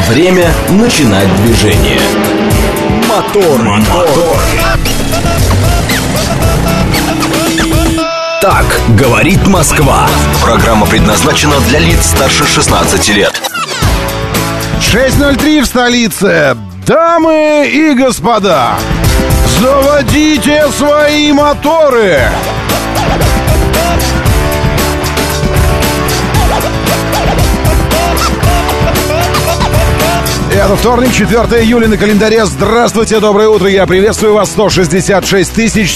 Время начинать движение. Мотор. Так говорит Москва. Программа предназначена для лиц старше 16 лет. 6:03 в столице. Дамы и господа, заводите свои моторы. Это вторник, 4 июля на календаре. Здравствуйте, доброе утро. Я приветствую вас. 166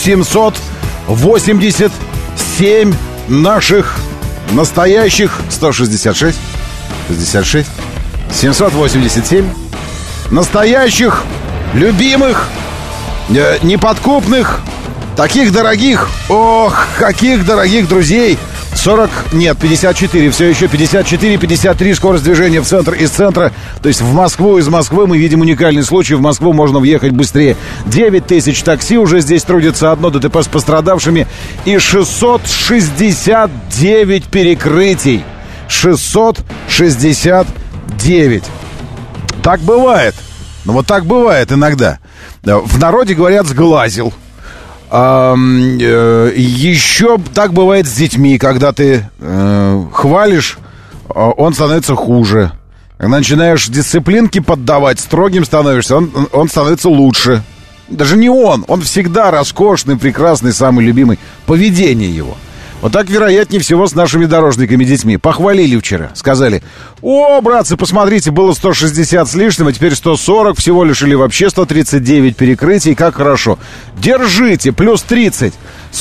787 наших настоящих 166 66 787 настоящих, любимых, неподкупных, таких дорогих, ох, каких дорогих друзей. 54, все еще 54, 53 скорость движения в центр, из центра. То есть в Москву, из Москвы мы видим уникальный случай. В Москву можно въехать быстрее. 9 тысяч такси уже здесь трудится, одно ДТП с пострадавшими и 669 перекрытий. 669. Так бывает. Ну вот так бывает иногда. В народе говорят «сглазил». Еще так бывает с детьми, когда ты хвалишь, он становится хуже. Когда начинаешь дисциплинки поддавать, строгим становишься, он становится лучше. Даже не он всегда роскошный, прекрасный, самый любимый. Поведение его. Вот так, вероятнее всего, с нашими дорожниками, детьми. Похвалили вчера, сказали: о, братцы, посмотрите, было 160 с лишним, а теперь 140 всего лишь, или вообще 139 перекрытий, как хорошо. Держите, плюс 30,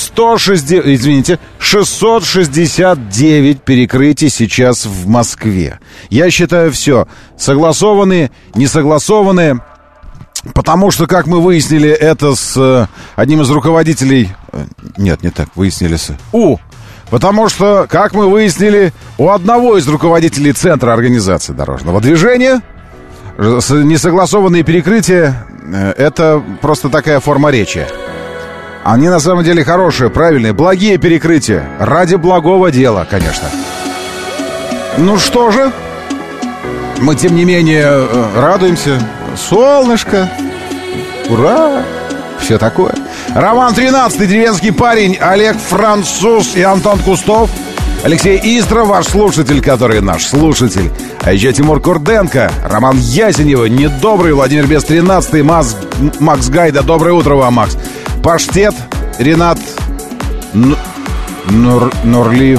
669 перекрытий сейчас в Москве. Я считаю, все, согласованные, несогласованные. Потому что, как мы выяснили, это с одним из руководителей... Нет, не так, выяснили с... Потому что, как мы выяснили, у одного из руководителей Центра организации дорожного движения несогласованные перекрытия — это просто такая форма речи. Они на самом деле хорошие, правильные, благие перекрытия. Ради благого дела, конечно. Ну что же, мы, тем не менее, радуемся. Солнышко, ура, все такое. Роман 13, деревенский парень, Олег Француз и Антон Кустов, Алексей Истров, ваш слушатель, который наш слушатель, а еще Тимур Курденко, Роман Ясенева, Недобрый, Владимир Бес 13, Макс Гайда, доброе утро вам, Макс. Паштет, Ренат Нурлиев.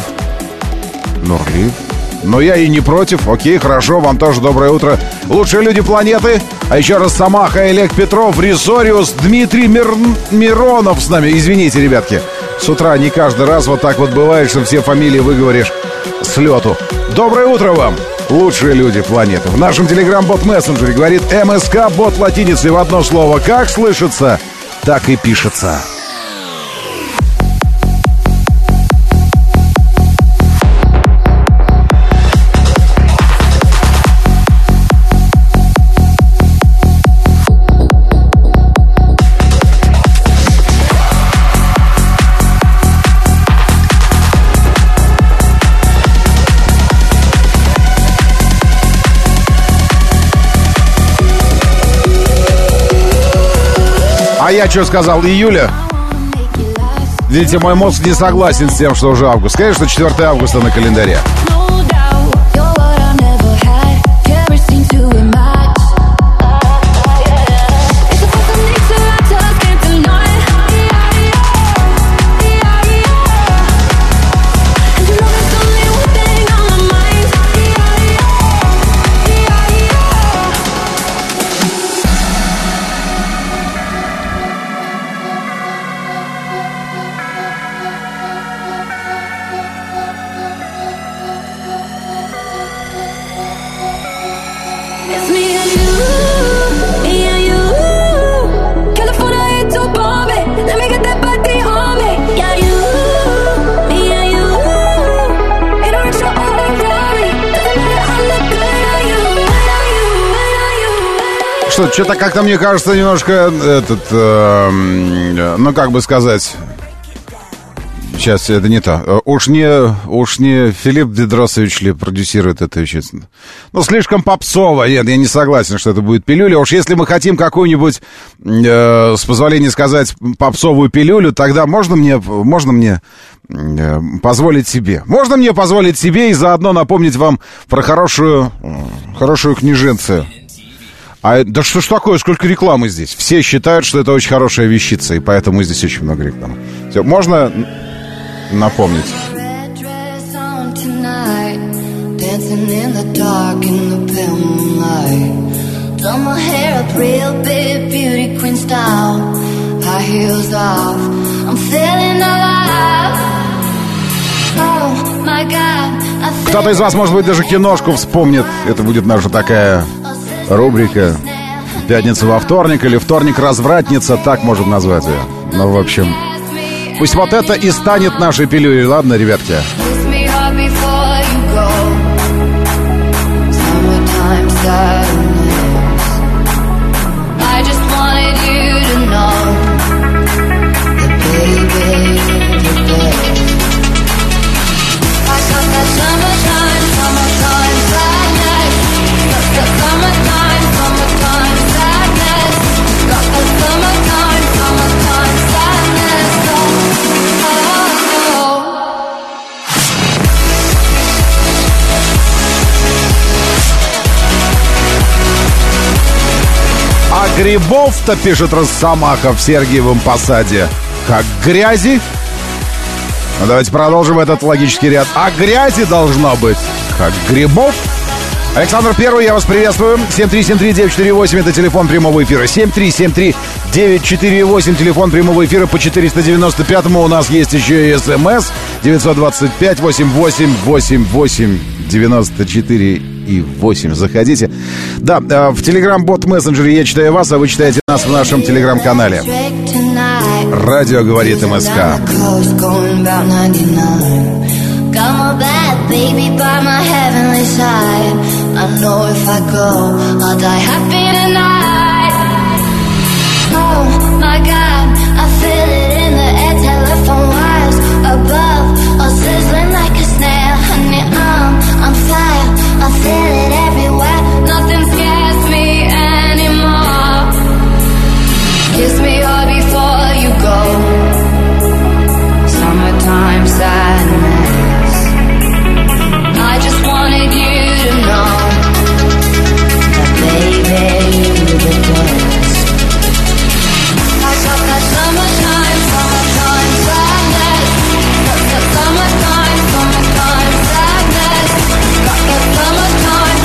Но я и не против. Окей, хорошо, вам тоже доброе утро. Лучшие люди планеты. А еще раз Самаха, Олег Петров, Рисориус, Дмитрий Миронов с нами. Извините, ребятки, с утра не каждый раз вот так вот бывает, что все фамилии выговоришь с лету. Доброе утро вам, лучшие люди планеты. В нашем телеграм-бот-мессенджере говорит МСК, бот латиницей в одно слово. Как слышится, так и пишется. А я что сказал, июля? Видите, мой мозг не согласен с тем, что уже август. Конечно, 4 августа на календаре. Что-то как-то, мне кажется, немножко ну, как бы сказать, сейчас это не то. Уж не Филипп Дедросович ли продюсирует эту вещицу? Ну, слишком попсово. Нет, я не согласен, что это будет пилюля. Уж если мы хотим какую-нибудь, с позволения сказать, попсовую пилюлю, тогда можно мне позволить себе. Можно мне позволить себе и заодно напомнить вам про хорошую книженцию. Да что ж такое, сколько рекламы здесь? Все считают, что это очень хорошая вещица, и поэтому здесь очень много рекламы. Все, можно напомнить? Кто-то из вас, может быть, даже киношку вспомнит. Это будет наша такая рубрика «Пятница во вторник» или «Вторник-развратница», так можем назвать ее. Ну, в общем, пусть вот это и станет нашей пилюлей, ладно, ребятки? Грибов-то, пишет Росомаха в Сергиевом Посаде, как грязи. Ну, давайте продолжим этот логический ряд. А грязи должно быть, как грибов. Александр Первый, я вас приветствую. 7373948, это телефон прямого эфира. 7373948, телефон прямого эфира. По 495-му у нас есть еще и СМС. 925-88-88-94-8. Заходите. Да, в Telegram-бот мессенджере я читаю вас, а вы читаете нас в нашем Telegram-канале. Радио говорит МСК. Got my bad baby by my heavenly side. I know if I go, I'll die happy tonight. Oh my God, I feel it in the air, telephone wires above, all sizzling like a snail. Honey, I'm fire, I feel it everywhere. Nothing scares me anymore. Kiss me hard before you go. Summertime sadness. I just wanted you to know that, baby, you're the best. I got that summertime sadness. Got that summertime sadness. Got that summertime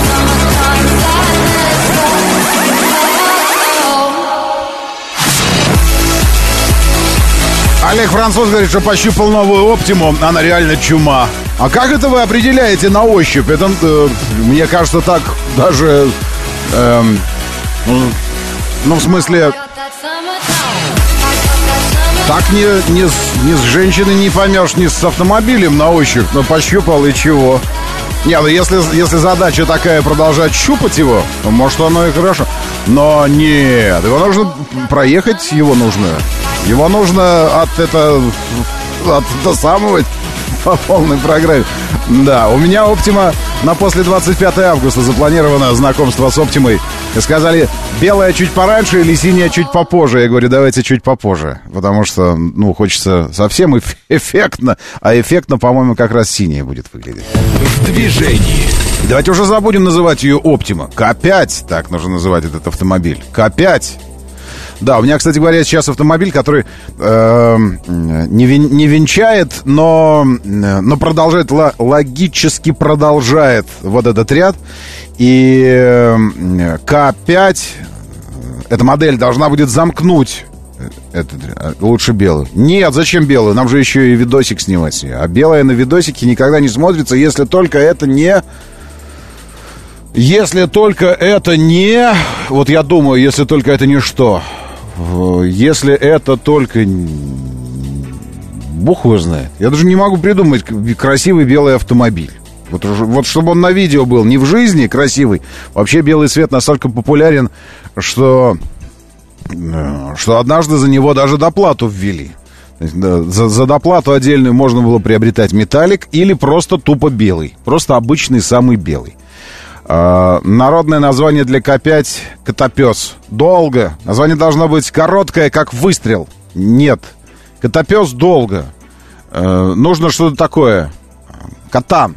sadness. Олег Француз говорит, что пощупал новую Оптиму, она реально чума. А как это вы определяете на ощупь? Это, мне кажется, так даже... ну, в смысле... Так ни с женщиной не поймешь, ни с автомобилем на ощупь. Но пощупал и чего? Не, ну если задача такая продолжать щупать его, то может оно и хорошо. Но нет, его нужно проехать, его нужно досамывать по полной программе. Да, у меня Оптима на после 25 августа запланировано знакомство с Оптимой. И сказали, белая чуть пораньше или синяя чуть попозже. Я говорю, давайте чуть попозже. Потому что, ну, хочется совсем эффектно. А эффектно, по-моему, как раз синяя будет выглядеть. В движении. Давайте уже забудем называть ее Оптима. К5, так нужно называть этот автомобиль. К5. Да, у меня, кстати говоря, сейчас автомобиль, который не венчает, но продолжает, логически продолжает вот этот ряд. И К5, эта модель должна будет замкнуть лучше белую. Нет, зачем белую? Нам же еще и видосик снимать. А белая на видосике никогда не смотрится, если только это не... Вот я думаю, если только это не что... Если это только... Бог его знает. Я даже не могу придумать красивый белый автомобиль. Вот чтобы он на видео был, не в жизни красивый. Вообще белый цвет настолько популярен, что однажды за него даже доплату ввели. За доплату отдельную можно было приобретать металлик или просто тупо белый. Просто обычный самый белый. Народное название для К5 — котопес. Долго. Название должно быть короткое, как выстрел. Нет. Котопес долго. Нужно что-то такое. Катан.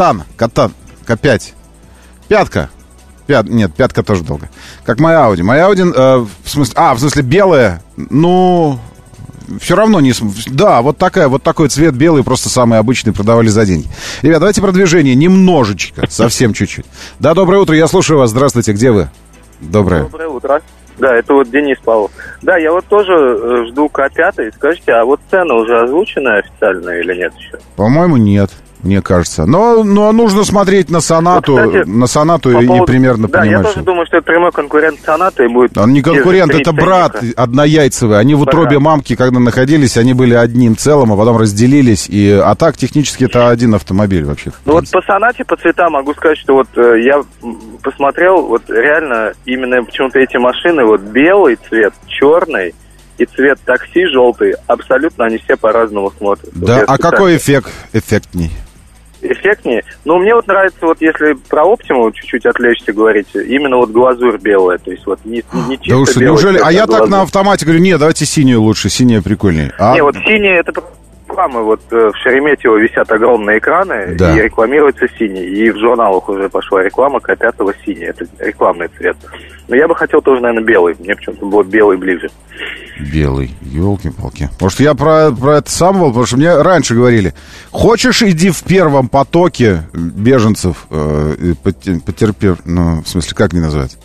К5. Пятка. Нет, пятка тоже долго. Как моя Audi. Моя Audi, в смысле белая. Ну, все равно не... Да, вот такой цвет белый, просто самый обычный, продавали за деньги. Ребят, давайте про движение немножечко, совсем чуть-чуть. Да, доброе утро, я слушаю вас. Здравствуйте, где вы? Доброе утро. Да, это вот Денис Павлов. Да, я вот тоже жду К5. Скажите, а вот цены уже озвучены официально или нет еще? По-моему, нет. Мне кажется. Но нужно смотреть на Сонату, вот, кстати, и примерно понимать. Да, я тоже думаю, что это прямой конкурент Сонаты. Он не конкурент, это брат однояйцевый. Они в утробе мамки, когда находились, они были одним целым, а потом разделились. А так, технически, это один автомобиль вообще. Ну вот по Сонате, по цветам могу сказать, что вот я посмотрел, вот реально именно почему-то эти машины, вот белый цвет, черный и цвет такси желтый, абсолютно они все по-разному смотрят. Да, вот какой эффектней? Эффектнее. Ну, мне вот нравится, вот если про Optima чуть-чуть отвлечься говорить, именно вот глазурь белая, то есть вот не чисто да уж, неужели? А я так на автомате говорю, нет, давайте синюю лучше, синяя прикольнее. Не, вот синяя, это рекламы, вот в Шереметьево висят огромные экраны, да. И рекламируется синий, и в журналах уже пошла реклама К5 синий, это рекламный цвет. Но я бы хотел тоже, наверное, белый, мне почему-то было белый ближе. Белый, елки-палки. Может, я про это сам был, потому что мне раньше говорили, хочешь, иди в первом потоке беженцев, потерпев, ну, в смысле, как не называть?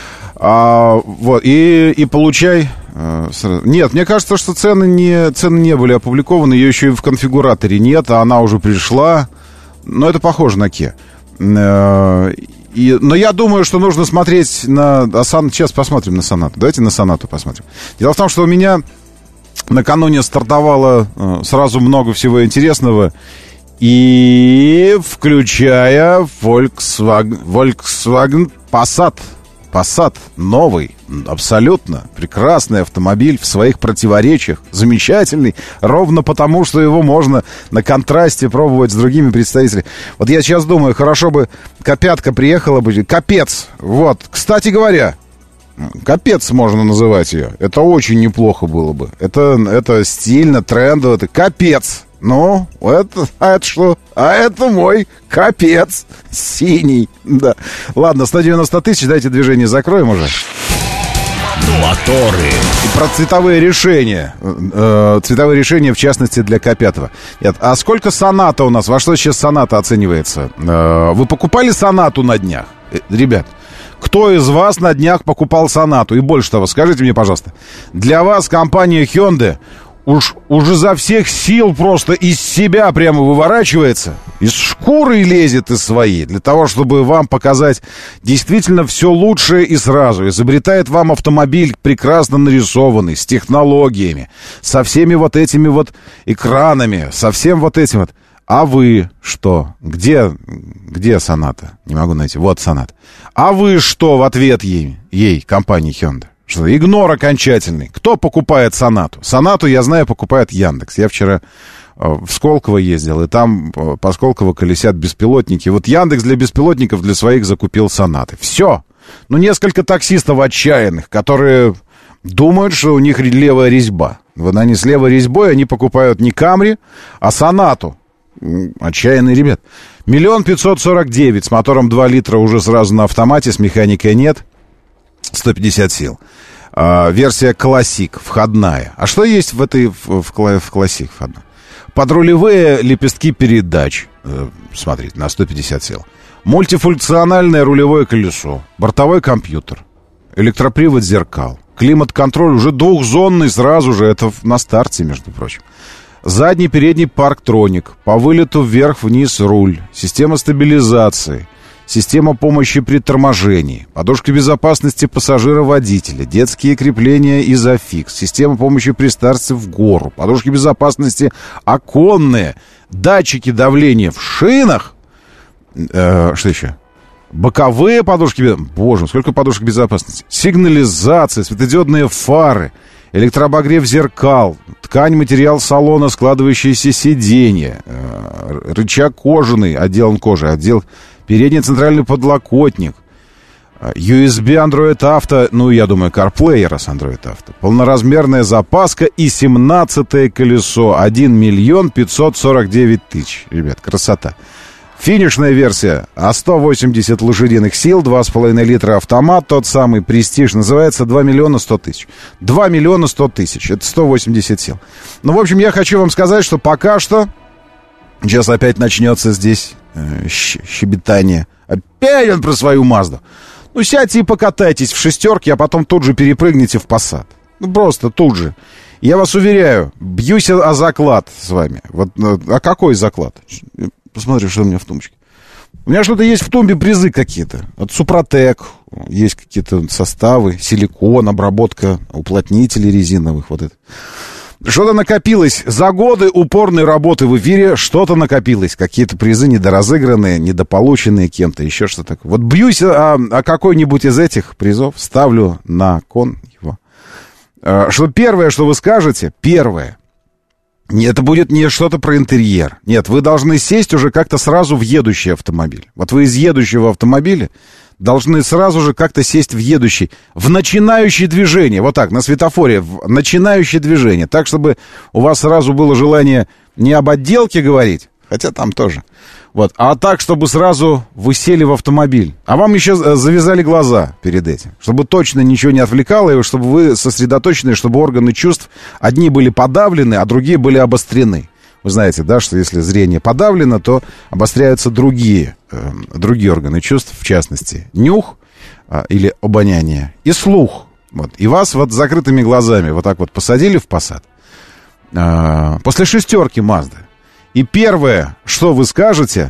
Вот, и получай. Нет, мне кажется, что цены не были опубликованы, ее еще и в конфигураторе нет, а она уже пришла. Но это похоже на Kia. Но я думаю, что нужно смотреть на... Сейчас посмотрим на Сонату. Давайте на Сонату посмотрим. Дело в том, что у меня накануне стартовало сразу много всего интересного. И включая Volkswagen Passat. Passat новый, абсолютно прекрасный автомобиль в своих противоречиях, замечательный, ровно потому, что его можно на контрасте пробовать с другими представителями. Вот я сейчас думаю, хорошо бы К5 приехала бы, Капец, вот, кстати говоря, Капец можно называть ее, это очень неплохо было бы, это стильно, трендово, это Капец. Ну, это что? А это мой Капец синий. Да. Ладно, 190 тысяч, дайте движение закроем уже. Моторы. И про цветовые решения. Цветовые решения, в частности, для К5. Нет, а сколько Соната у нас? Во что сейчас Соната оценивается? Вы покупали Сонату на днях? Ребят, кто из вас на днях покупал Сонату? И больше того, скажите мне, пожалуйста, для вас компания Hyundai уже за всех сил просто из себя прямо выворачивается, из шкуры лезет из своей, для того, чтобы вам показать действительно все лучшее и сразу. Изобретает вам автомобиль прекрасно нарисованный, с технологиями, со всеми вот этими вот экранами, со всем вот этим вот. А вы что? Где Соната? Не могу найти. Вот Соната. А вы что в ответ ей компании Hyundai? Что, игнор окончательный. Кто покупает Сонату? Сонату, я знаю, покупает Яндекс. Я вчера в Сколково ездил, и там по Сколково колесят беспилотники. Вот Яндекс для беспилотников для своих закупил Сонаты. Все. Ну, несколько таксистов отчаянных, которые думают, что у них левая резьба. Вот они с левой резьбой, они покупают не Камри, а Сонату. Отчаянные ребят. 1 549 000 с мотором 2 литра уже сразу на автомате, с механикой нет. 150 сил. Версия Classic, входная. А что есть в Classic входной? Подрулевые лепестки передач. Смотрите, на 150 сил. Мультифункциональное рулевое колесо. Бортовой компьютер. Электропривод зеркал. Климат-контроль уже двухзонный сразу же. Это на старте, между прочим. Задний, передний парктроник. По вылету вверх-вниз руль. Система стабилизации. Система помощи при торможении, подушка безопасности пассажира-водителя, детские крепления изофикс, система помощи при старте в гору, подушки безопасности оконные, датчики давления в шинах, что еще? Боковые подушки, боже, сколько подушек безопасности, сигнализация, светодиодные фары, электрообогрев зеркал, ткань, материал салона, складывающиеся сиденья, рычаг кожаный, отделан кожей, отдел передний центральный подлокотник, USB Android Auto, ну, я думаю, CarPlay раз Android Auto, полноразмерная запаска и 17-е колесо, 1 549 000. Ребят, красота. Финишная версия, 180 лошадиных сил, 2,5 литра автомат, тот самый престиж, называется 2 100 000. 2 100 000, это 180 сил. Ну, в общем, я хочу вам сказать, что пока что, сейчас опять начнется здесь щебетание, опять он про свою Мазду. Ну, сядьте и покатайтесь в шестерке, а потом тут же перепрыгните в Passat. Ну, просто тут же. Я вас уверяю, бьюсь о заклад с вами. Вот, а какой заклад? Посмотри, что у меня в тумбочке. У меня что-то есть в тумбе, призы какие-то. От Супротек, есть какие-то составы, силикон, обработка уплотнителей резиновых, вот это. Что-то накопилось. За годы упорной работы в эфире что-то накопилось. Какие-то призы недоразыгранные, недополученные кем-то, еще что-то такое. Вот бьюсь о какой-нибудь из этих призов, ставлю на кон его. Что первое, что вы скажете, первое, это будет не что-то про интерьер. Нет, вы должны сесть уже как-то сразу в едущий автомобиль. Вот вы из едущего автомобиля должны сразу же как-то сесть в едущий, в начинающее движение. Вот так, на светофоре, в начинающее движение. Так, чтобы у вас сразу было желание не об отделке говорить, хотя там тоже. Вот, а так, чтобы сразу вы сели в автомобиль. А вам еще завязали глаза перед этим. Чтобы точно ничего не отвлекало, и чтобы вы сосредоточены, чтобы органы чувств одни были подавлены, а другие были обострены. Вы знаете, да, что если зрение подавлено, то обостряются другие органы чувств, в частности, нюх или обоняние и слух. Вот. И вас вот с закрытыми глазами вот так вот посадили в Passat после шестерки Mazda. И первое, что вы скажете: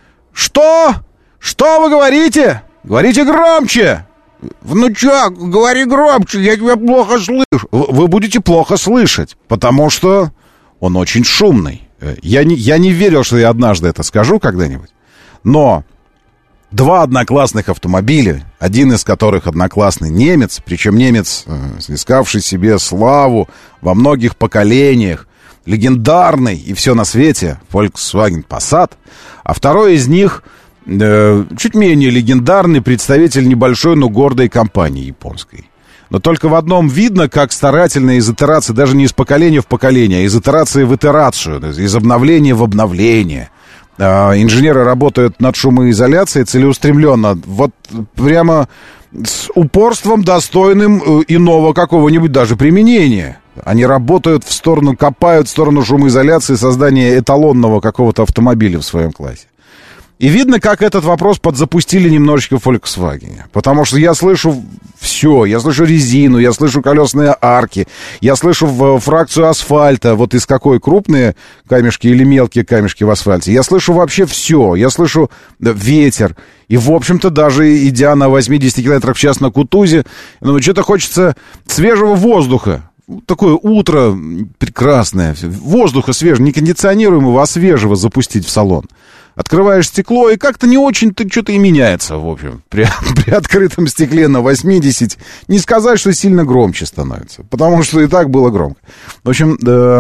что? Что вы говорите? Говорите громче! Внучок, говори громче, я тебя плохо слышу. Вы будете плохо слышать, потому что он очень шумный. Я не верил, что я однажды это скажу когда-нибудь. Но два одноклассных автомобиля, один из которых одноклассный немец, причем немец, снискавший себе славу во многих поколениях, легендарный и все на свете, Volkswagen Passat, а второй из них чуть менее легендарный представитель небольшой, но гордой компании японской. Но только в одном видно, как старательно из итерации, даже не из поколения в поколение, а из итерации в итерацию, из обновления в обновление. Инженеры работают над шумоизоляцией целеустремленно, вот прямо с упорством, достойным иного какого-нибудь даже применения. Они работают в сторону, копают в сторону шумоизоляции, создания эталонного какого-то автомобиля в своем классе. И видно, как этот вопрос подзапустили немножечко в Volkswagen. Потому что я слышу все. Я слышу резину, я слышу колесные арки, я слышу фракцию асфальта, вот из какой, крупные камешки или мелкие камешки в асфальте. Я слышу вообще все. Я слышу ветер. И, в общем-то, даже идя на 80 км в час на Кутузе, ну, что-то хочется свежего воздуха. Такое утро прекрасное. Воздуха свежего, не кондиционируемого, а свежего запустить в салон. Открываешь стекло, и как-то не очень-то что-то и меняется, в общем. При открытом стекле на 80 не сказать, что сильно громче становится. Потому что и так было громко. В общем,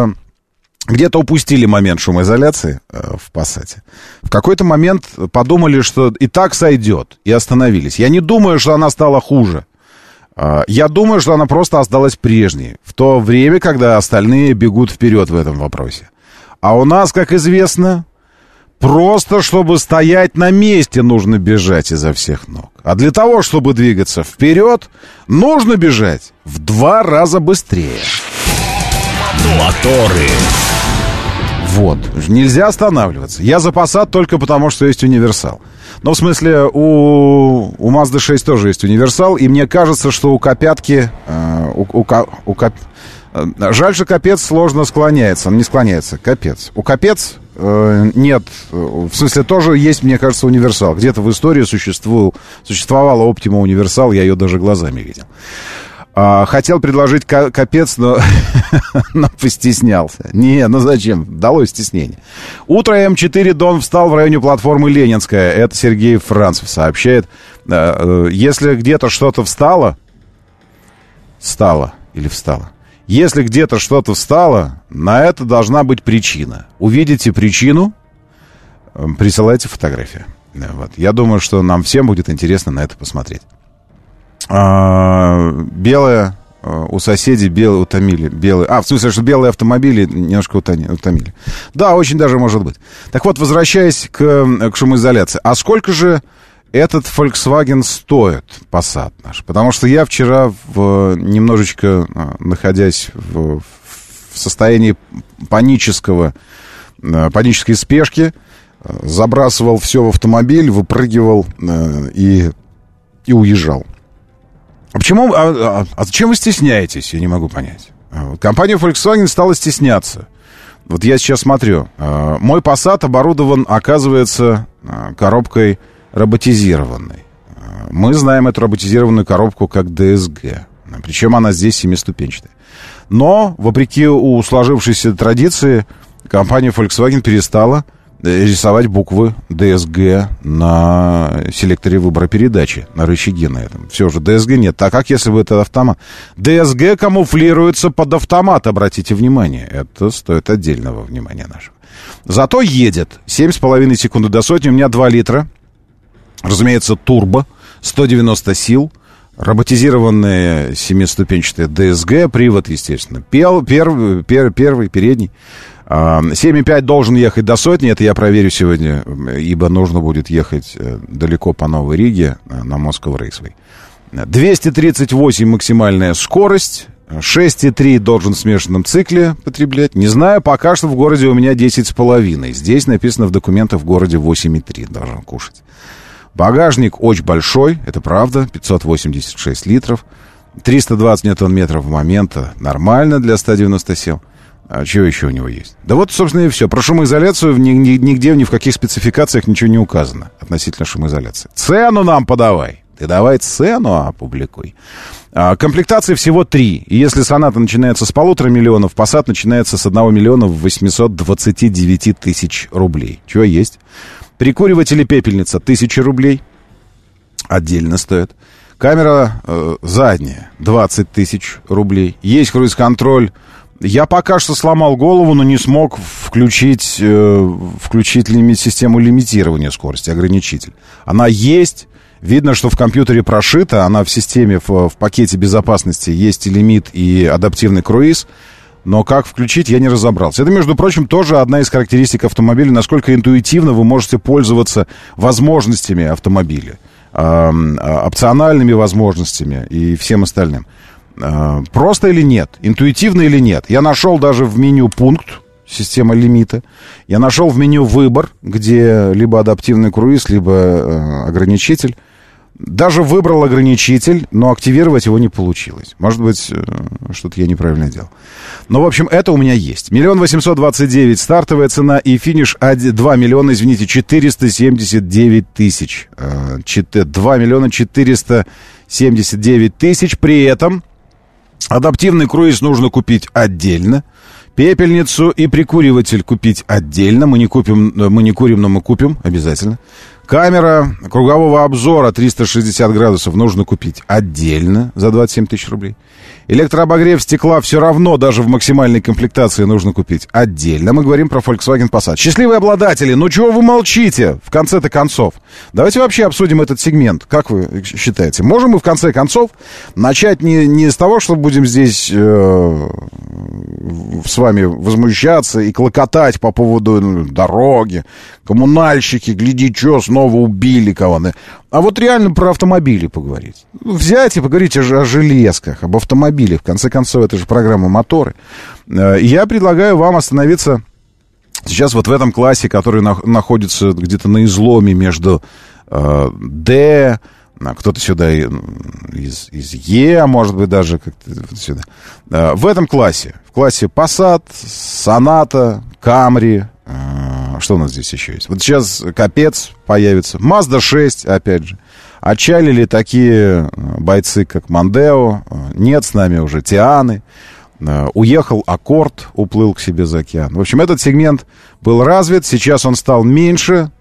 где-то упустили момент шумоизоляции в Passat. В какой-то момент подумали, что и так сойдет, и остановились. Я не думаю, что она стала хуже. Я думаю, что она просто осталась прежней. В то время, когда остальные бегут вперед в этом вопросе. А у нас, как известно, просто чтобы стоять на месте, нужно бежать изо всех ног. А для того, чтобы двигаться вперед, нужно бежать в 2 раза быстрее. Моторы. Вот. Нельзя останавливаться. Я за Passat только потому, что есть универсал. Но в смысле, у Mazda 6 тоже есть универсал. И мне кажется, что у Капятки... Жаль, что Капец сложно склоняется. Он не склоняется. Капец. У Капец нет. В смысле, тоже есть, мне кажется, универсал. Где-то в истории существовала Optima универсал. Я ее даже глазами видел. Хотел предложить Капец, но постеснялся. Ну зачем? Дало стеснение. Утро М4 Дон встал в районе платформы Ленинская. Это Сергей Францев сообщает. Если где-то что-то встало или встало. Если где-то что-то встало, на это должна быть причина. Увидите причину, присылайте фотографию. Вот. Я думаю, что нам всем будет интересно на это посмотреть. Белое у соседей, белые утомили. В смысле, что белые автомобили немножко утомили. Да, очень даже может быть. Так вот, возвращаясь к шумоизоляции. А сколько же этот Volkswagen стоит, Passat наш? Потому что я вчера, немножечко находясь в состоянии панической спешки, забрасывал все в автомобиль, выпрыгивал и уезжал. Почему? Зачем вы стесняетесь? Я не могу понять. Компания Volkswagen стала стесняться. Вот я сейчас смотрю. Мой Passat оборудован, оказывается, коробкой роботизированной. Мы знаем эту роботизированную коробку как DSG. Причем она здесь 7-ступенчатая. Но, вопреки сложившейся традиции, компания Volkswagen перестала рисовать буквы DSG на селекторе выбора передачи, на рычаге на этом. Все же, DSG нет, так как если бы это автомат. DSG камуфлируется под автомат, обратите внимание. Это стоит отдельного внимания нашего. Зато едет 7,5 секунды до сотни. У меня 2 литра. Разумеется, турбо, 190 сил. Роботизированная 7-ступенчатая DSG, привод, естественно. Первый, передний. 7,5 должен ехать до сотни, это я проверю сегодня, ибо нужно будет ехать далеко по Новой Риге на Moscow Raceway. 238 максимальная скорость, 6,3 должен в смешанном цикле потреблять. Не знаю, пока что в городе у меня 10,5. Здесь написано в документах в городе 8,3 должен кушать. Багажник очень большой, это правда, 586 литров, 320 ньютон-метров момента, нормально для 190 сил. А что еще у него есть? Да вот, собственно, и все. Про шумоизоляцию нигде, ни в каких спецификациях ничего не указано относительно шумоизоляции. Цену нам подавай. Ты давай цену опубликуй. Комплектации всего 3. И если Соната начинается с 1,5 миллиона, Passat начинается с 1 миллиона 829 тысяч рублей. Чего есть? Прикуриватель и пепельница 1000 рублей. Отдельно стоит. Камера задняя 20 тысяч рублей. Есть круиз-контроль. Я пока что сломал голову, но не смог включить систему лимитирования скорости, ограничитель. Она есть. Видно, что в компьютере прошита. Она в системе, в пакете безопасности есть и лимит, и адаптивный круиз. Но как включить, я не разобрался. Это, между прочим, тоже одна из характеристик автомобиля. Насколько интуитивно вы можете пользоваться возможностями автомобиля. Опциональными возможностями и всем остальным. Просто или нет? Интуитивно или нет? Я нашел даже в меню пункт, система лимита. Я нашел в меню выбор, где либо адаптивный круиз, либо ограничитель. Даже выбрал ограничитель, но активировать его не получилось. Может быть, что-то я неправильно делал. Но, в общем, это у меня есть. 1 829 000 стартовая цена и финиш 2 миллиона, 479 тысяч. 2 миллиона 479 тысяч. При этом адаптивный круиз нужно купить отдельно. Пепельницу и прикуриватель купить отдельно. Мы не курим, но мы купим обязательно. Камера кругового обзора 360 градусов нужно купить отдельно за 27 тысяч рублей. Электрообогрев стекла все равно даже в максимальной комплектации нужно купить отдельно. Мы говорим про Volkswagen Passat. Счастливые обладатели, ну чего вы молчите в конце-то концов? Давайте вообще обсудим этот сегмент. Как вы считаете? Можем мы в конце концов начать не с того, что будем здесь с вами возмущаться и клокотать по поводу дороги, коммунальщики, гляди, что, снова убили кого-то. А вот реально про автомобили поговорить. Взять и поговорить о железках, об автомобилях. В конце концов, это же программа «Моторы». Я предлагаю вам остановиться сейчас вот в этом классе, который находится где-то на изломе между D, кто-то сюда из Е, может быть, даже как-то сюда. В этом классе. В классе Passat, Sonata, Camry. Что у нас здесь еще есть? Вот сейчас капец появится. Mazda 6, опять же. Отчалили такие бойцы, как Мондео. Нет с нами уже Тианы. Уехал Аккорд, уплыл к себе за океан. В общем, этот сегмент был развит. Сейчас он стал меньше.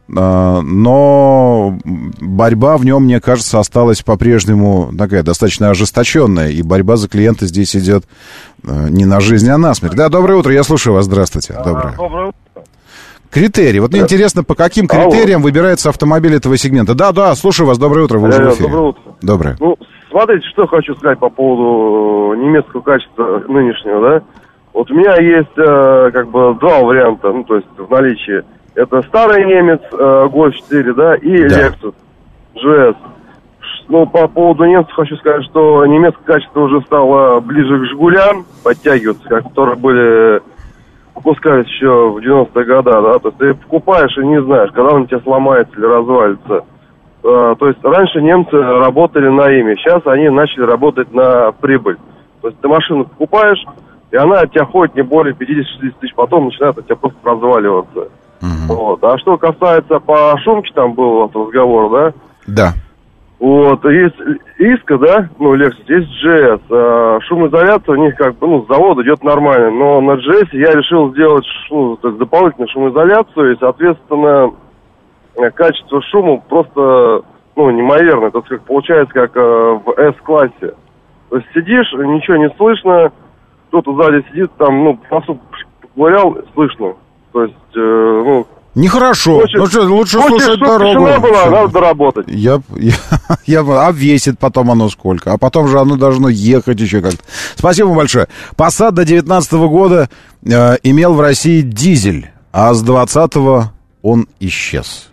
но борьба в нем, мне кажется, осталась по-прежнему такая достаточно ожесточенная, и борьба за клиента здесь идет не на жизнь, а на смерть. Да, доброе утро, я слушаю вас, здравствуйте. Доброе утро. Критерии. Вот мне интересно, по каким критериям выбирается автомобиль этого сегмента. Да, слушаю вас, доброе утро, вы уже в эфире. Доброе утро. Доброе. Ну, смотрите, что хочу сказать по поводу немецкого качества нынешнего, да. Вот у меня есть, два варианта, то есть в наличии. Это старый немец, Golf 4, да, и Lexus GS. Ну, по поводу немцев хочу сказать, что немецкое качество уже стало ближе к «Жигулям», подтягиваться, которые были... выпускались еще в 90-е годы, да, то есть ты покупаешь и не знаешь, когда он у тебя сломается или развалится. То есть раньше немцы работали на имя, сейчас они начали работать на прибыль. То есть ты машину покупаешь, и она от тебя ходит не более 50-60 тысяч, потом начинает от тебя просто разваливаться. Вот. А что касается по шумке, там был вот разговор, да? Да. Вот, есть Иска, да, Lexus, есть GS. Шумоизоляция у них с завода идет нормально, но на GS я решил сделать дополнительную шумоизоляцию, и, соответственно, качество шума просто, неимоверное. То есть, получается, как в S-классе. То есть, сидишь, ничего не слышно, кто-то сзади сидит, там, носу поковырял, слышно. То есть, нехорошо. Лучше слушать дорогу. Тишина была, надо доработать. А весит потом оно сколько? А потом же оно должно ехать еще как-то. Спасибо большое. Passat до 2019 года имел в России дизель, а с 2020 он исчез.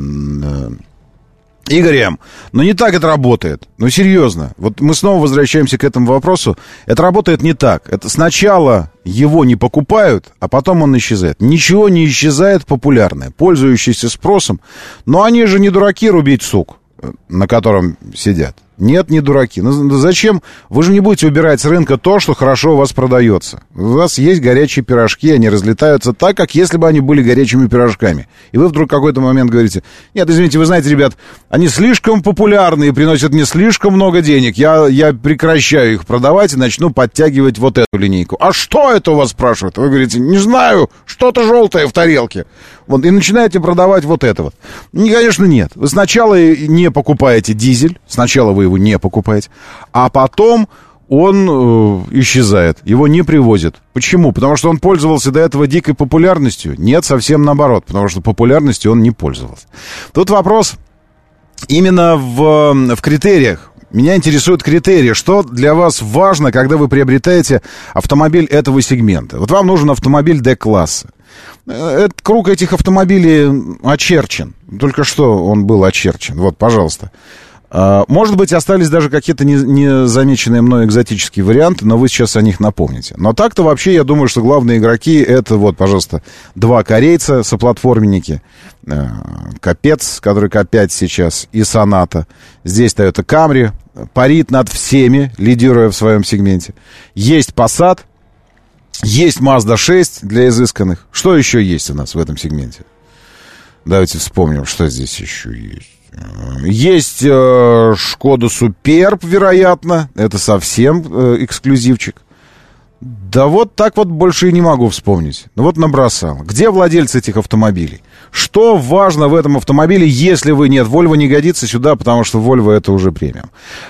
Игорь М., не так это работает. Серьезно. Вот мы снова возвращаемся к этому вопросу. Это работает не так. Это сначала его не покупают, а потом он исчезает. Ничего не исчезает популярное, пользующееся спросом. Но они же не дураки рубить сук, на котором сидят. Нет, не дураки. Зачем? Вы же не будете убирать с рынка то, что хорошо у вас продается. У вас есть горячие пирожки, они разлетаются так, как если бы они были горячими пирожками. И вы вдруг в какой-то момент говорите: нет, извините, вы знаете, ребят, они слишком популярны и приносят мне слишком много денег. Я прекращаю их продавать и начну подтягивать вот эту линейку. А что это у вас, спрашивают? Вы говорите: не знаю, что-то желтое в тарелке. Вот, и начинаете продавать вот это вот. Конечно, нет. Вы сначала не покупаете дизель, сначала вы его не покупаете, а потом он исчезает, его не привозят. Почему? Потому что он пользовался до этого дикой популярностью? Нет, совсем наоборот, потому что популярностью он не пользовался. Тут вопрос именно в критериях. Меня интересуют критерии. Что для вас важно, когда вы приобретаете автомобиль этого сегмента? Вот вам нужен автомобиль D-класса. Круг этих автомобилей очерчен. Только что он был очерчен. Вот, пожалуйста. Может быть, остались даже какие-то незамеченные мной экзотические варианты, но вы сейчас о них напомните. Но так-то вообще я думаю, что главные игроки — это, вот, пожалуйста, два корейца, соплатформенники. Капец, который К5 сейчас, и Соната. Здесь Toyota Camry, парит над всеми, лидируя в своем сегменте. Есть Passat, есть Mazda 6 для изысканных. Что еще есть у нас в этом сегменте? Давайте вспомним, что здесь еще есть. Есть Шкода Суперб, вероятно. Это совсем эксклюзивчик. Да вот так вот больше и не могу вспомнить. Вот набросал. Где владельцы этих автомобилей? Что важно в этом автомобиле, если вы... Нет, Volvo не годится сюда, потому что Volvo это уже премиум.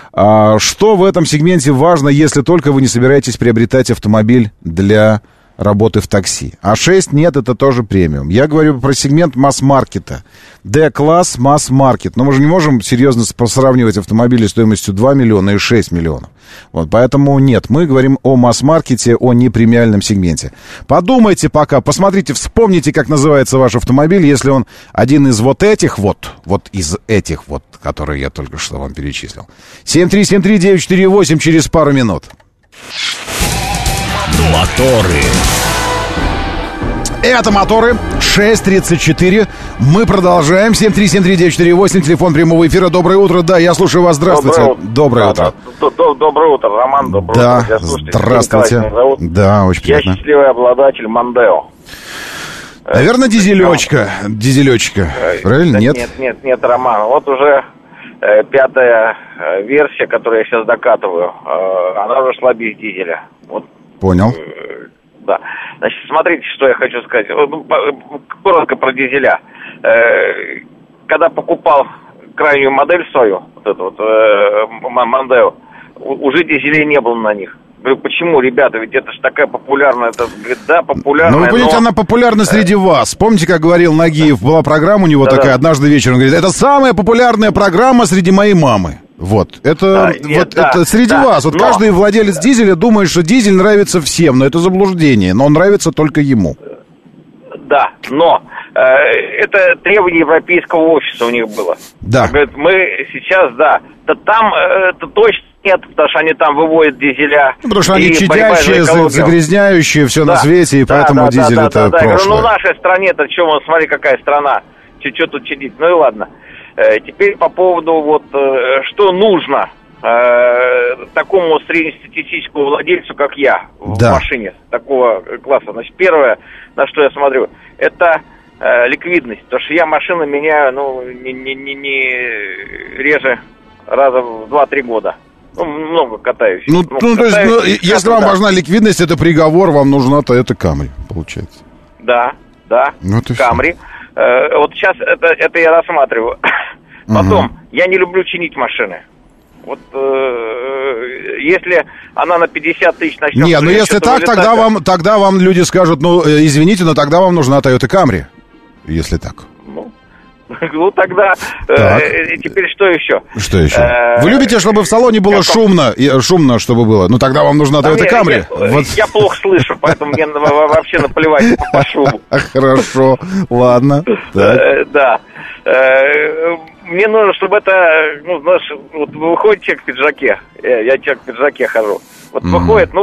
Что в этом сегменте важно, если только вы не собираетесь приобретать автомобиль для работы в такси? А6 нет, это тоже премиум. Я говорю про сегмент масс-маркета. D-класс масс-маркет. Но мы же не можем серьезно сравнивать автомобили стоимостью 2 миллиона и 6 миллионов. Вот, поэтому нет, мы говорим о масс-маркете, о непремиальном сегменте. Подумайте пока, посмотрите, вспомните, как называется ваш автомобиль, если он один из вот этих вот из этих вот, которые я только что вам перечислил. 7373948 через пару минут. Моторы. Это моторы 6:34. Мы продолжаем. 7373948, телефон прямого эфира. Доброе утро. Да, я слушаю вас. Здравствуйте. Доброе утро. Доброе утро, Роман. Доброе утро. Да, здравствуйте. Да, очень приятно. Я счастливый обладатель Мондео. Наверное, дизелечка. Правильно? Нет, Роман. Вот уже пятая версия, которую я сейчас докатываю, она уже шла без дизеля. Вот. Понял. Да. Значит, смотрите, что я хочу сказать. Коротко про дизеля. когда покупал крайнюю модель свою, вот эту вот Мондео, уже дизелей не было на них. Говорю, почему, ребята, ведь это же такая популярная, это, говорит, да, популярная. Ну, вы понимаете, она популярна среди вас. Помните, как говорил Нагиев, была программа у него такая, однажды вечером, говорит, это самая популярная программа среди моей мамы. Вот, это, это среди вас. Вот каждый владелец дизеля думает, что дизель нравится всем, но это заблуждение, но он нравится только ему. Да, но это требование европейского офиса у них было. Да. Говорит, мы сейчас, там это точно нет, потому что они там выводят дизеля. Потому что они чадящие, загрязняющие, все на свете, и поэтому дизель это прошлое. Говорю, в нашей стране-то, смотри, какая страна, что тут чадить. Ну и ладно. Теперь по поводу что нужно такому среднестатистическому владельцу, как я, в машине такого класса. Значит, первое, на что я смотрю, это ликвидность. Потому что я машину меняю, не реже раза в 2-3 года. Много катаюсь. Если вам важна ликвидность, это приговор, вам нужна Toyota Camry, получается. Да, Camry. Вот сейчас это я рассматриваю. Потом, я не люблю чинить машины. Вот если она на 50 тысяч начнет... Не, если так, тогда вам люди скажут, извините, но тогда вам нужна Toyota Camry. Если так. Тогда теперь что еще? Что еще? Вы любите, чтобы в салоне было шумно, чтобы было. Ну тогда вам нужна Toyota Camry. Я плохо слышу, поэтому мне вообще наплевать по шуму. Хорошо, ладно. Да. Мне нужно, чтобы это, выходит человек в пиджаке. Я человек в пиджаке хожу. Вот выходит,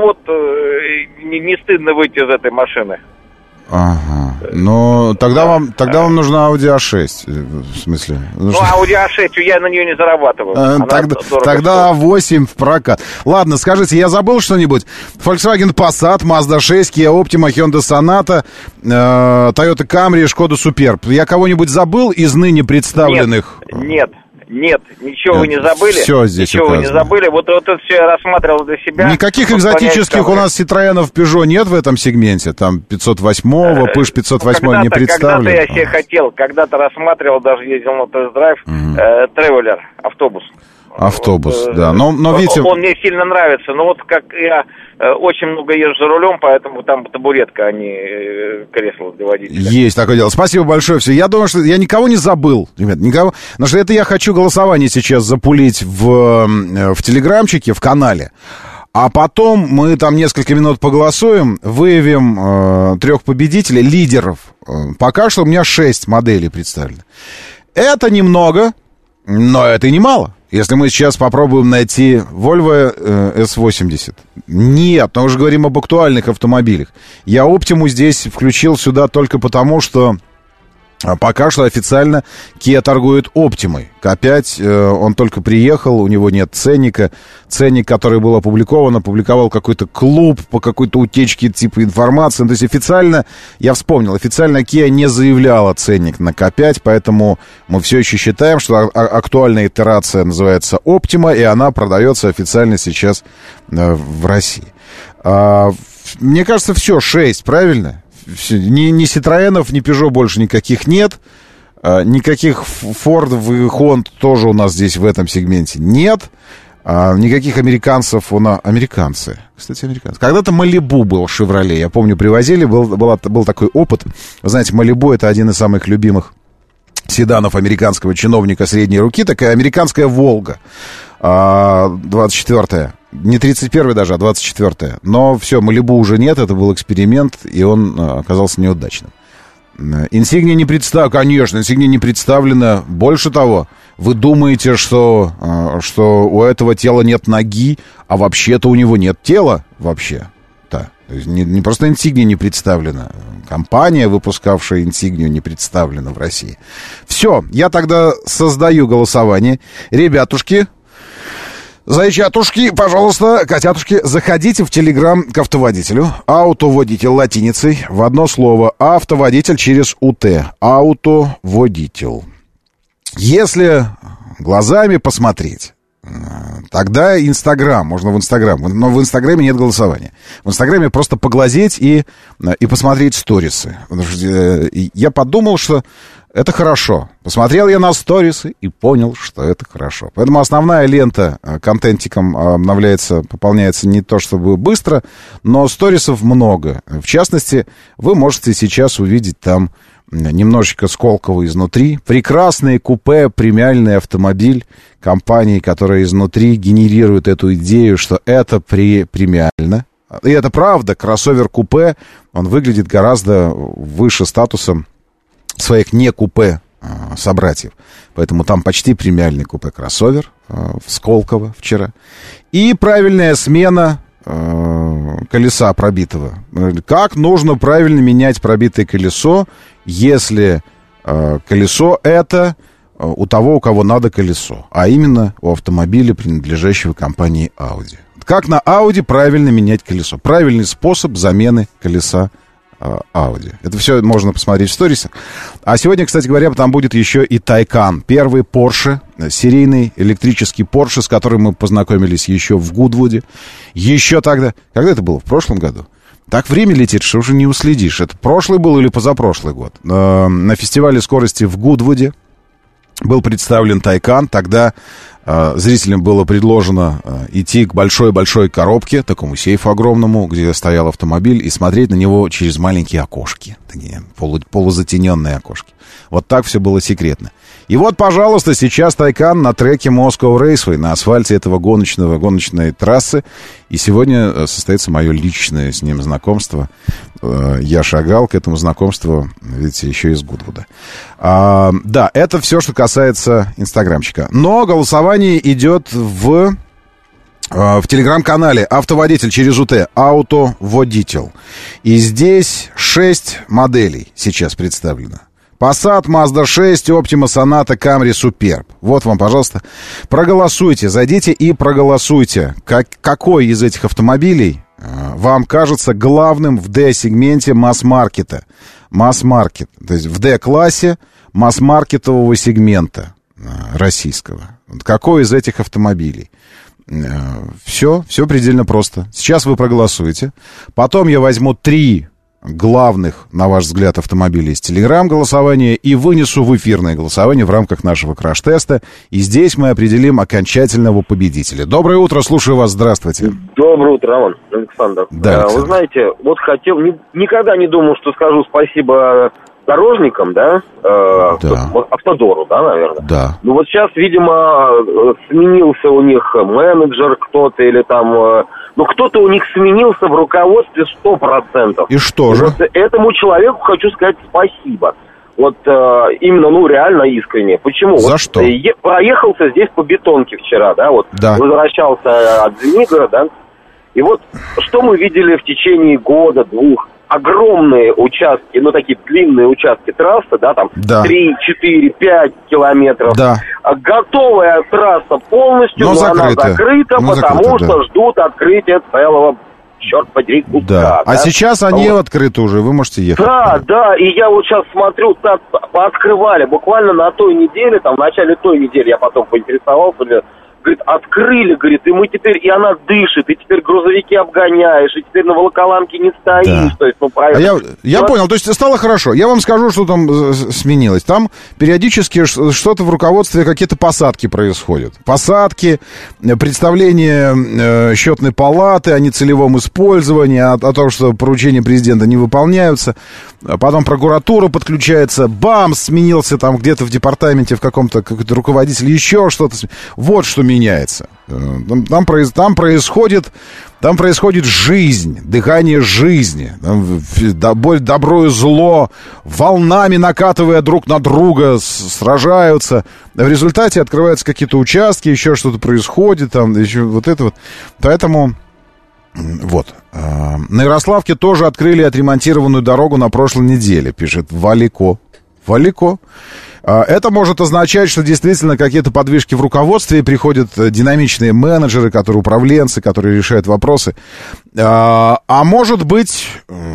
не стыдно выйти из этой машины. Ага. Но тогда вам нужна Audi A6, в смысле. Audi A6, я на нее не зарабатываю. Тогда A8 в прокат. Ладно, скажите, я забыл что-нибудь? Volkswagen Passat, Mazda 6, Kia Optima, Hyundai Sonata, Toyota Camry, Skoda Superb. Я кого-нибудь забыл из ныне представленных? Нет, ничего вы не забыли. Все здесь ничего указано. Вы не забыли. Вот это все я рассматривал для себя. Никаких экзотических у нас Citroёnов, Peugeot нет в этом сегменте. Там 508-го, Peugeot 508 не представлен. Когда-то я себе хотел, когда-то рассматривал, даже ездил на тест-драйв, Traveler, автобус. Да. Но видите... Он мне сильно нравится, но как я очень много езжу за рулем, поэтому там табуретка, а не кресло для водителя. Есть такое дело. Спасибо большое. Все. Я думаю, что я никого не забыл, ребят, никого. Потому что это я хочу голосование сейчас запулить в телеграмчике, в канале. А потом мы там несколько минут поголосуем, выявим 3 победителей, лидеров. Пока что у меня 6 моделей представлено. Это немного, но это и немало. Если мы сейчас попробуем найти Volvo S80. Нет, мы уже говорим об актуальных автомобилях. Я Optimu здесь включил сюда только потому, что пока что официально Kia торгует Optimой. Опять он только приехал, у него нет ценника. Ценник, который был опубликовал какой-то клуб по какой-то утечке типа информации. То есть официально, я вспомнил, официально Kia не заявляла ценник на K5, поэтому мы все еще считаем, что актуальная итерация называется Optima, и она продается официально сейчас в России. Мне кажется, все, 6, правильно? Ни Citroёнов, ни Peugeot больше никаких нет. Никаких Фордов и Хонд тоже у нас здесь в этом сегменте нет. Никаких американцев у нас... Американцы. Кстати, американцы. Когда-то Малибу был Шевроле. Я помню, привозили, был такой опыт. Вы знаете, Малибу — это один из самых любимых седанов американского чиновника средней руки. Такая американская Волга. 24-я. Не 31-я даже, а 24-я. Но все, Малибу уже нет, это был эксперимент, и он оказался неудачным. Инсигния не представлена, конечно, Инсигния не представлена. Больше того, вы думаете, что у этого тела нет ноги, а вообще-то у него нет тела вообще-то. То есть не просто Инсигния не представлена, компания, выпускавшая Инсигнию, не представлена в России. Все, я тогда создаю голосование. Ребятушки, зайчатушки, пожалуйста, котятушки, заходите в Телеграм к автоводителю. Автоводитель латиницей в одно слово. Автоводитель через УТ. Автоводитель. Если глазами посмотреть, тогда Инстаграм, можно в Инстаграм, но в Инстаграме нет голосования. В Инстаграме просто поглазеть и посмотреть сторисы. Я подумал, что Это хорошо. Посмотрел я на сторисы и понял, что это хорошо. Поэтому основная лента контентиком обновляется, пополняется не то чтобы быстро, но сторисов много. В частности, вы можете сейчас увидеть там немножечко Сколково изнутри. Прекрасный купе, премиальный автомобиль компании, которая изнутри генерирует эту идею, что это премиально. И это правда, кроссовер-купе, он выглядит гораздо выше статусом своих не купе собратьев. Поэтому там почти премиальный купе-кроссовер в Сколково вчера. И правильная смена колеса пробитого. Как нужно правильно менять пробитое колесо, если колесо это у того, у кого надо колесо, а именно у автомобиля, принадлежащего компании Audi. Как на Audi правильно менять колесо? Правильный способ замены колеса Audi. Это все можно посмотреть в сторисах. А сегодня, кстати говоря, там будет еще и Taycan. Первый Porsche, серийный электрический Porsche, с которым мы познакомились еще в Гудвуде. Еще тогда... Когда это было? В прошлом году? Так время летит, что уже не уследишь. Это прошлый был или позапрошлый год? На фестивале скорости в Гудвуде был представлен Taycan. Тогда зрителям было предложено идти к большой-большой коробке, такому сейфу огромному, где стоял автомобиль, и смотреть на него через маленькие окошки, такие полузатененные окошки. Вот так все было секретно. И вот, пожалуйста, сейчас Taycan на треке Moscow Raceway, на асфальте этого гоночной трассы. И сегодня состоится мое личное с ним знакомство. Я шагал к этому знакомству, видите, еще из Гудвуда. Да, это все, что касается инстаграмчика. Но голосование идет в телеграм-канале «Автоводитель» через УТ, «Автоводитель». И здесь 6 моделей сейчас представлено. Passat, Mazda 6, Optima, Sonata, Camry, Superb. Вот вам, пожалуйста, проголосуйте, зайдите и проголосуйте. Какой из этих автомобилей вам кажется главным в D-сегменте масс-маркета? Масс-маркет, то есть в D-классе масс-маркетового сегмента российского. Какой из этих автомобилей? Все предельно просто. Сейчас вы проголосуете. Потом я возьму 3 главных, на ваш взгляд, автомобилей из телеграм-голосования и вынесу в эфирное голосование в рамках нашего краш-теста. И здесь мы определим окончательного победителя. Доброе утро, слушаю вас, здравствуйте. Доброе утро, Роман, Александр. Да, Александр. Вы знаете, вот хотел, никогда не думал, что скажу спасибо дорожникам, да, Автодору, да, наверное. Да. Ну вот сейчас, видимо, сменился у них менеджер кто-то или там... Ну, кто-то у них сменился в руководстве 100%. И что же? Вот этому человеку хочу сказать спасибо. Вот именно, ну, реально искренне. Почему? За вот, что? Проехался здесь по бетонке вчера, да, вот. Да. Возвращался от Звенигорода, да. И вот, что мы видели в течение года-двух? Огромные участки, ну, такие длинные участки трассы, да, там, да. 3, 4, 5 километров. Да. Готовая трасса полностью, но она закрыта, потому что ждут открытия целого, черт подери, куска. Да. А сейчас они открыты уже, вы можете ехать. Да, и я вот сейчас смотрю, так пооткрывали, буквально на той неделе, там, в начале той недели, я потом поинтересовался, говорит, открыли, говорит, и мы теперь, и она дышит, и теперь грузовики обгоняешь, и теперь на волоколамке не стоишь. Да. То есть, ну, правильно. Я понял, то есть стало хорошо. Я вам скажу, что там сменилось. Там периодически что-то в руководстве, какие-то посадки происходят. Посадки, представление счетной палаты о нецелевом использовании, о том, что поручения президента не выполняются. Потом прокуратура подключается, бам, сменился там где-то в департаменте в какой-то руководитель, еще что-то. Вот что меняется. Там происходит жизнь, дыхание жизни. Добро и зло, волнами накатывая друг на друга, сражаются. В результате открываются какие-то участки, еще что-то происходит, там, еще вот это вот. Поэтому... Вот. На Ярославке тоже открыли отремонтированную дорогу на прошлой неделе, пишет Валико. Это может означать, что действительно какие-то подвижки в руководстве, приходят динамичные менеджеры, которые управленцы, которые решают вопросы. А может быть,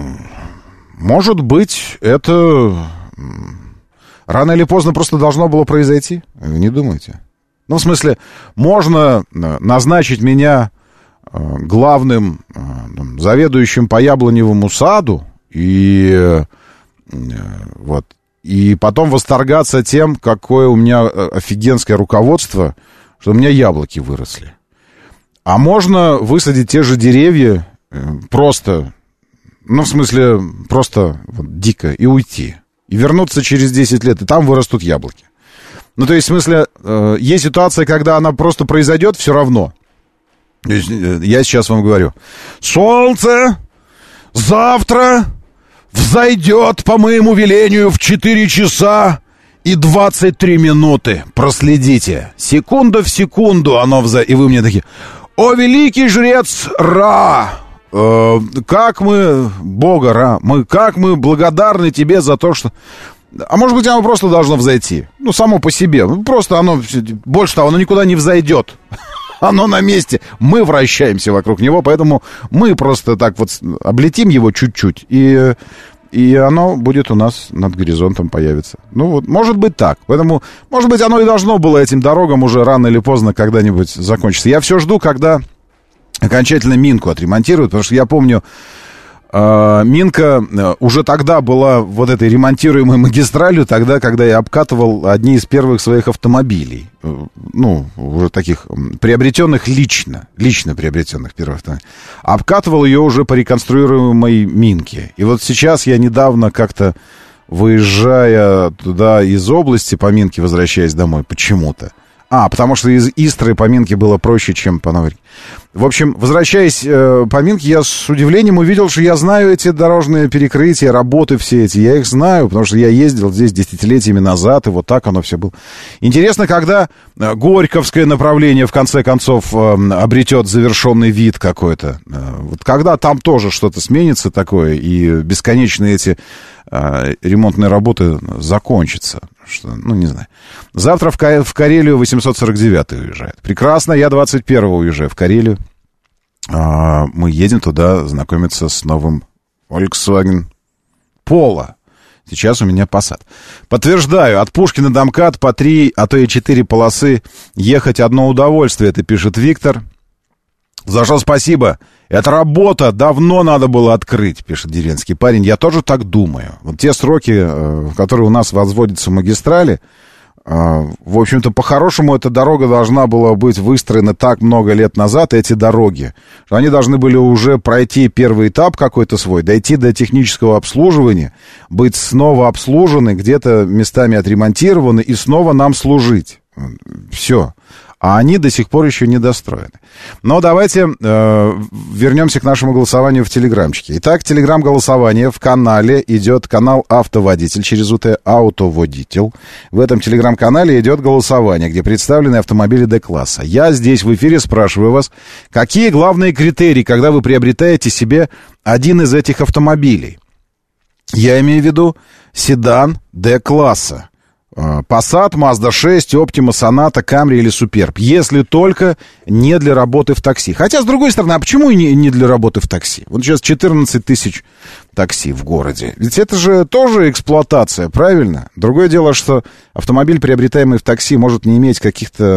это рано или поздно просто должно было произойти? Вы не думаете? Ну, в смысле, можно назначить меня главным заведующим по яблоневому саду и вот и потом восторгаться тем, какое у меня офигенское руководство, что у меня яблоки выросли. А можно высадить те же деревья просто, ну, в смысле, просто вот, дико, и уйти. И вернуться через 10 лет, и там вырастут яблоки. Ну, то есть, в смысле, есть ситуация, когда она просто произойдет все равно. То есть, я сейчас вам говорю. Солнце завтра взойдет по моему велению в 4 часа и 23 минуты. Проследите. Секунда в секунду оно взойдет. И вы мне такие: о, великий жрец Ра! Как мы, Бога Ра, как мы благодарны тебе за то, что... А может быть, оно просто должно взойти. Ну, само по себе. Просто оно, больше того, оно никуда не взойдет. Оно на месте. Мы вращаемся вокруг него, поэтому мы просто так вот облетим его чуть-чуть, и оно будет у нас над горизонтом появиться. Ну, вот, может быть так. Поэтому, может быть, оно и должно было этим дорогам уже рано или поздно когда-нибудь закончиться. Я все жду, когда окончательно Минку отремонтируют, потому что я помню, Минка уже тогда была вот этой ремонтируемой магистралью, тогда, когда я обкатывал одни из первых своих автомобилей. Ну, уже таких приобретенных лично приобретенных первых автомобилей. Обкатывал ее уже по реконструируемой Минке. И вот сейчас я недавно как-то, выезжая туда из области по Минке, возвращаясь домой, почему-то. Потому что из Истры по Минке было проще, чем по Новой. В общем, возвращаясь по Минке, я с удивлением увидел, что я знаю эти дорожные перекрытия, работы все эти. Я их знаю, потому что я ездил здесь десятилетиями назад, и вот так оно все было. Интересно, когда Горьковское направление, в конце концов, обретет завершенный вид какой-то. Вот когда там тоже что-то сменится такое, и бесконечные эти ремонтные работы закончатся. Что, ну, не знаю. Завтра в Карелию 849-й уезжает. Прекрасно, я 21-го уезжаю в Карелию. Мы едем туда знакомиться с новым Volkswagen Polo. Сейчас у меня Passat. Подтверждаю, от Пушкина до МКАД по 3, а то и 4 полосы ехать одно удовольствие, это пишет Виктор. За что спасибо. Это работа, давно надо было открыть, пишет деревенский парень. Я тоже так думаю. Вот те сроки, в которые у нас возводятся магистрали, в общем-то, по-хорошему, эта дорога должна была быть выстроена так много лет назад, эти дороги, что они должны были уже пройти первый этап какой-то свой, дойти до технического обслуживания, быть снова обслужены, где-то местами отремонтированы и снова нам служить. Все. А они до сих пор еще не достроены. Но давайте вернемся к нашему голосованию в Телеграмчике. Итак, Телеграм-голосование. В канале идет канал «Автоводитель» через УТ «Автоводитель». В этом Телеграм-канале идет голосование, где представлены автомобили Д-класса. Я здесь в эфире спрашиваю вас, какие главные критерии, когда вы приобретаете себе один из этих автомобилей? Я имею в виду седан Д-класса. Passat, Mazda 6, Optima, Sonata, Camry или Superb. Если только не для работы в такси. Хотя, с другой стороны, а почему и не для работы в такси? Вот сейчас 14 тысяч такси в городе. Ведь это же тоже эксплуатация, правильно? Другое дело, что автомобиль, приобретаемый в такси, может не иметь каких-то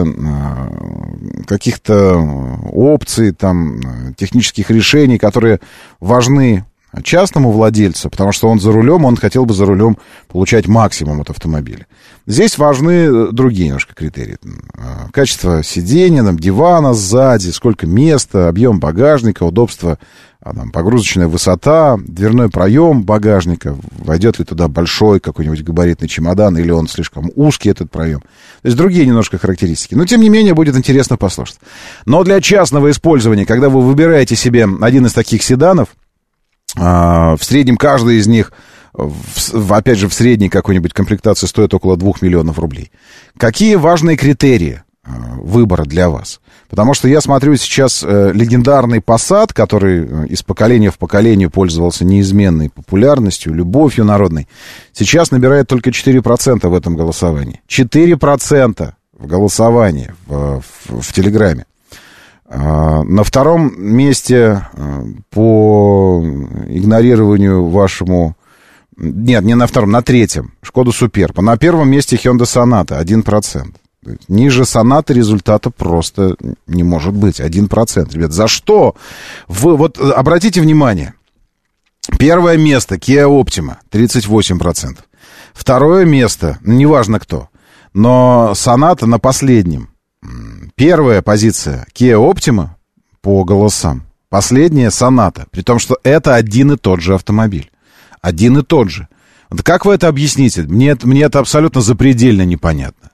опций, там, технических решений, которые важны частному владельцу, потому что он за рулем, он хотел бы за рулем получать максимум от автомобиля. Здесь важны другие немножко критерии. Качество сидения, дивана сзади, сколько места, объем багажника, удобство, погрузочная высота, дверной проем багажника, войдет ли туда большой какой-нибудь габаритный чемодан, или он слишком узкий, этот проем. То есть другие немножко характеристики. Но, тем не менее, будет интересно послушать. Но для частного использования, когда вы выбираете себе один из таких седанов, в среднем каждый из них, опять же, в средней какой-нибудь комплектации стоит около 2 миллионов рублей. Какие важные критерии выбора для вас? Потому что я смотрю сейчас легендарный Passat, который из поколения в поколение пользовался неизменной популярностью, любовью народной, сейчас набирает только 4% в этом голосовании. 4% в голосовании в Телеграме. На втором месте по игнорированию вашему... Нет, не на втором, на третьем. Шкода Суперб. На первом месте Hyundai Sonata, 1%. Ниже Sonata результата просто не может быть. 1%. Ребят, за что? Вот обратите внимание. Первое место Kia Optima, 38%. Второе место, неважно кто, но Sonata на последнем. Первая позиция Kia Optima по голосам. Последняя Sonata. При том, что это один и тот же автомобиль. Один и тот же. Вот как вы это объясните? Мне это абсолютно запредельно непонятно.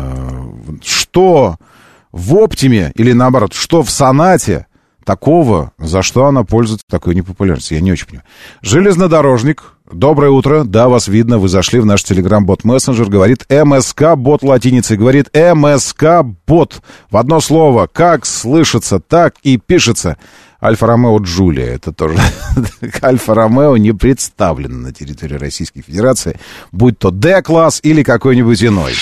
Что в Optima или наоборот, что в Sonata такого, за что она пользуется такой непопулярностью? Я не очень понимаю. Железнодорожник. Доброе утро. Да, вас видно. Вы зашли в наш Telegram-бот-мессенджер. Говорит МСК-бот латиницей. Говорит МСК-бот. В одно слово. Как слышится, так и пишется. Альфа-Ромео Джулия. Это тоже... Альфа-Ромео не представлено на территории Российской Федерации. Будь то D-класс или какой-нибудь иной.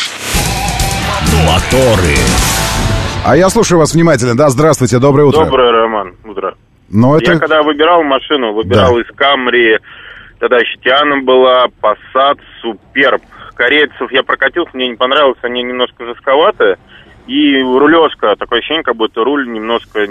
Моторы. А я слушаю вас внимательно. Да, здравствуйте. Доброе утро. Доброе, Роман. Утро. Но это... Я когда выбирал машину, из Камри... Тогда еще Тиана была, Passat, Superb. Корейцев я прокатился, мне не понравилось, они немножко жестковатые. И рулежка, такое ощущение, как будто руль немножко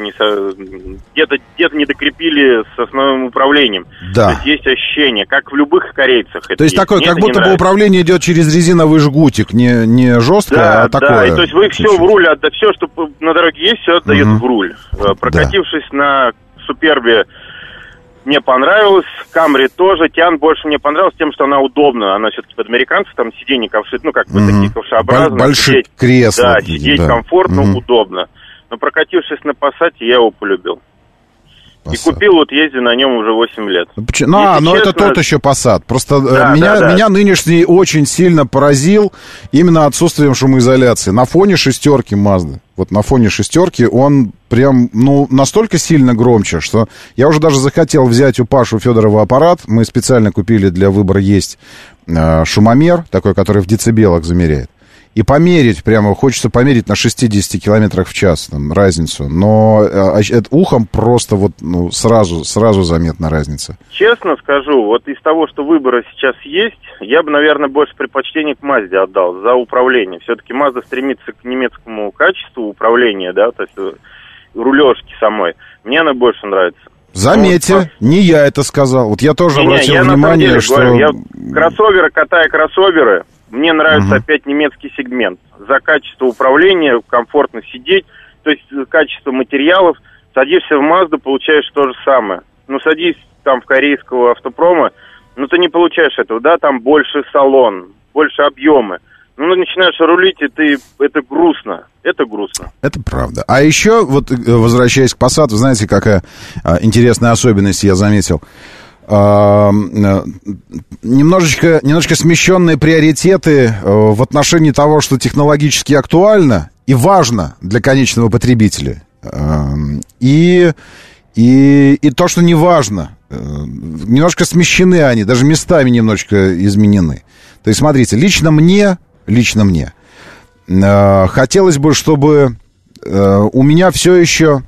где-то не докрепили с основным управлением. Да. То есть ощущение, как в любых корейцах. То есть такое, как будто бы управление идет через резиновый жгутик, не жестко, да, а такое. Да, и то есть вы все в руль, все, что на дороге есть, все отдает в руль. Прокатившись на Супербе, мне понравилось, Камри тоже, Тиан больше мне понравилось тем, что она удобна, она все-таки под американцев, там сиденья ковши, как бы такие ковшеобразные. Большие кресла. Да, сидеть комфортно, удобно. Но прокатившись на Пассате, я его полюбил. Passat. И купил, ездил на нем уже 8 лет. Но честно... это тот еще Passat. Просто меня нынешний очень сильно поразил именно отсутствием шумоизоляции. На фоне шестерки Mazda. Вот на фоне шестерки он прям, настолько сильно громче, что я уже даже захотел взять у Паши Федорова аппарат. Мы специально купили для выбора есть шумомер, такой, который в децибелах замеряет. И померить, прямо хочется померить на 60 километрах в час там, разницу. Но ухом просто сразу заметна разница. Честно скажу, из того, что выбора сейчас есть, я бы, наверное, больше предпочтение к Мазде отдал за управление. Все-таки Мазда стремится к немецкому качеству управления, да, то есть рулежки самой. Мне она больше нравится. Заметьте, не я это сказал. Я тоже обратил внимание, что... Я катая кроссоверы, мне нравится опять немецкий сегмент. За качество управления, комфортно сидеть, то есть качество материалов. Садишься в Мазду, получаешь то же самое. Садись там в корейского автопрома, ты не получаешь этого, да, там больше салон, больше объемы. Начинаешь рулить, и это грустно. Это грустно. Это правда. А еще, возвращаясь к Passat, вы знаете, какая интересная особенность я заметил. Немножечко смещенные приоритеты в отношении того, что технологически актуально и важно для конечного потребителя. И то, что не важно. Немножко смещены они, даже местами немножечко изменены. То есть, смотрите, лично мне хотелось бы, чтобы у меня все еще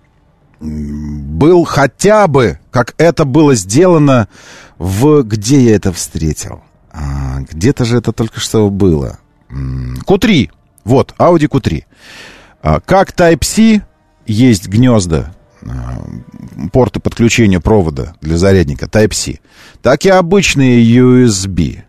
был хотя бы, как это было сделано где я это встретил? Где-то же это только что было. Q3. Audi Q3. Как Type-C есть гнезда, порты подключения провода для зарядника Type-C, так и обычные USB.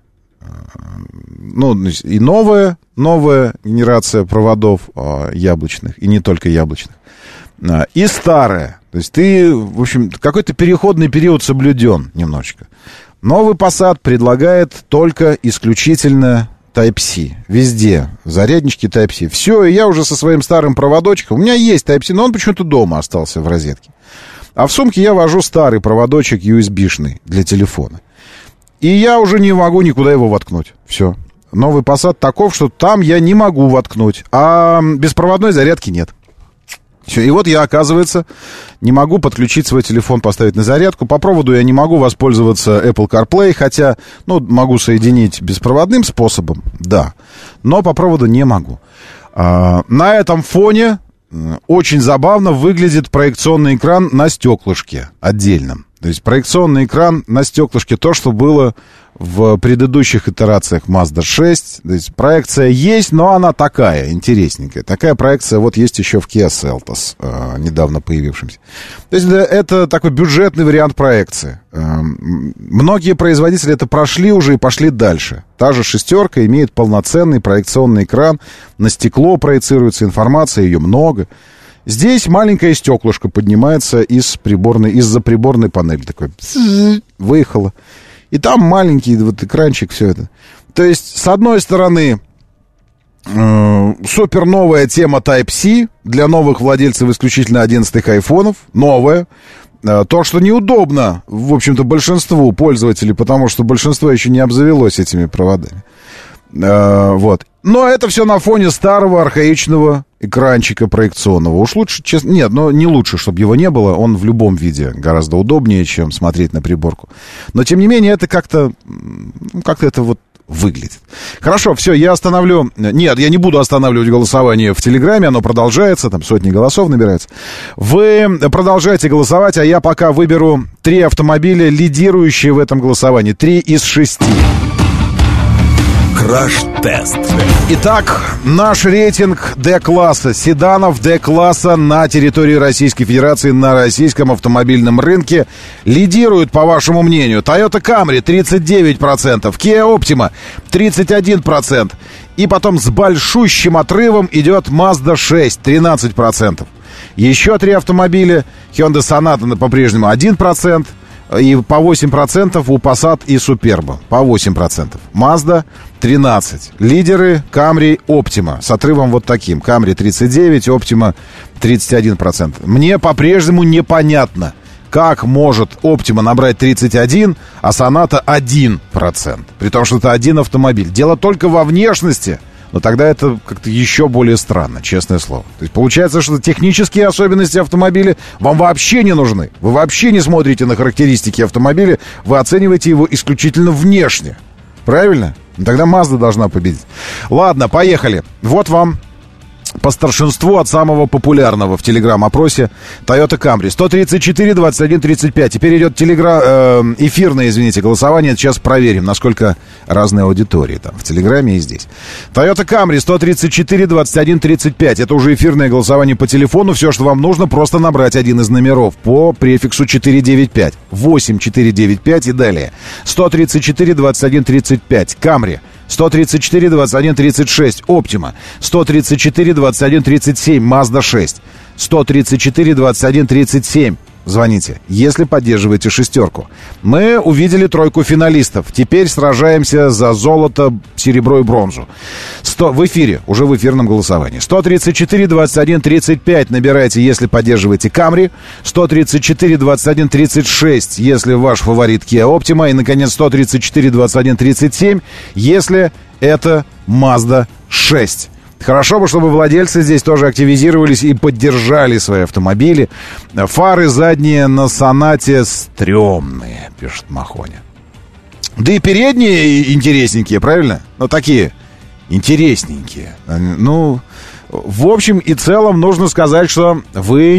И новая генерация проводов яблочных, и не только яблочных, и старая. То есть в общем, какой-то переходный период соблюден немножечко. Новый Passat предлагает только исключительно Type-C. Везде заряднички Type-C. Все, и я уже со своим старым проводочком. У меня есть Type-C, но он почему-то дома остался в розетке. А в сумке я вожу старый проводочек USB-шный для телефона. И я уже не могу никуда его воткнуть. Все. Новый Passat таков, что там я не могу воткнуть. А беспроводной зарядки нет. Все. И я, оказывается, не могу подключить свой телефон, поставить на зарядку. По проводу я не могу воспользоваться Apple CarPlay, хотя, могу соединить беспроводным способом, да. Но по проводу не могу. На этом фоне очень забавно выглядит проекционный экран на стеклышке отдельном. То есть проекционный экран на стеклышке, то, что было в предыдущих итерациях Mazda 6. То есть проекция есть, но она такая, интересненькая. Такая проекция вот есть еще в Kia Seltos, недавно появившемся. То есть это такой бюджетный вариант проекции. Многие производители это прошли уже и пошли дальше. Та же шестерка имеет полноценный проекционный экран. На стекло проецируется информация, ее много. Здесь маленькое стеклышко поднимается из-за приборной панели. Такое выехало. И там маленький вот экранчик, все это. То есть, с одной стороны, супер новая тема Type-C для новых владельцев исключительно 11-х айфонов. Новая. То, что неудобно, в общем-то, большинству пользователей, потому что большинство еще не обзавелось этими проводами. Вот. Но это все на фоне старого архаичного экранчика проекционного. Уж лучше, честно... Нет, но не лучше, чтобы его не было. Он в любом виде гораздо удобнее, чем смотреть на приборку. Но, тем не менее, это как-то это вот выглядит. Хорошо, все, я остановлю... Нет, я не буду останавливать голосование в Телеграме. Оно продолжается, там сотни голосов набирается. Вы продолжайте голосовать, а я пока выберу 3 автомобиля, лидирующие в этом голосовании. 3 из 6. Краш-тест. Итак, наш рейтинг D-класса, седанов D-класса на территории Российской Федерации на российском автомобильном рынке лидирует, по вашему мнению, Toyota Camry 39%, Kia Optima 31%, и потом с большущим отрывом идет Mazda 6 13%. Еще 3 автомобиля, Hyundai Sonata по-прежнему 1%, и по 8% у Passat и Superb. По 8%. Mazda 13. Лидеры Camry, Optima. С отрывом вот таким. Camry 39, Optima 31%. Мне по-прежнему непонятно, как может Optima набрать 31, а Sonata 1%. При том, что это один автомобиль. Дело только во внешности. Но тогда это как-то еще более странно, честное слово. То есть получается, что технические особенности автомобиля вам вообще не нужны. Вы вообще не смотрите на характеристики автомобиля, вы оцениваете его исключительно внешне. Правильно? Тогда Mazda должна победить. Ладно, поехали. Вот вам по старшинству от самого популярного в Телеграм-опросе Toyota Camry. 134, 21, 35. Теперь идет эфирное, голосование. Сейчас проверим, насколько разные аудитории там в Телеграме и здесь. Toyota Camry 134, 21, 35. Это уже эфирное голосование по телефону. Все, что вам нужно, просто набрать один из номеров по префиксу 495. 8495 и далее. 134, 21, 35. Camry. 134, 21, 36, Optima. 134, 21, 37, Mazda 6. 134, 21, 37. Звоните, если поддерживаете шестерку. Мы увидели 3 финалистов. Теперь сражаемся за золото, серебро и бронзу. В эфире, уже в эфирном голосовании. 134, 21, 35 набирайте, если поддерживаете Camry. 134, 21, 36, если ваш фаворит Kia Optima. И, наконец, 134, 21, 37, если это Mazda 6. Хорошо бы, чтобы владельцы здесь тоже активизировались и поддержали свои автомобили. Фары задние на Сонате стрёмные, пишет Махоня. Да и передние интересненькие, правильно? Ну, такие интересненькие. Ну, в общем и целом нужно сказать, что вы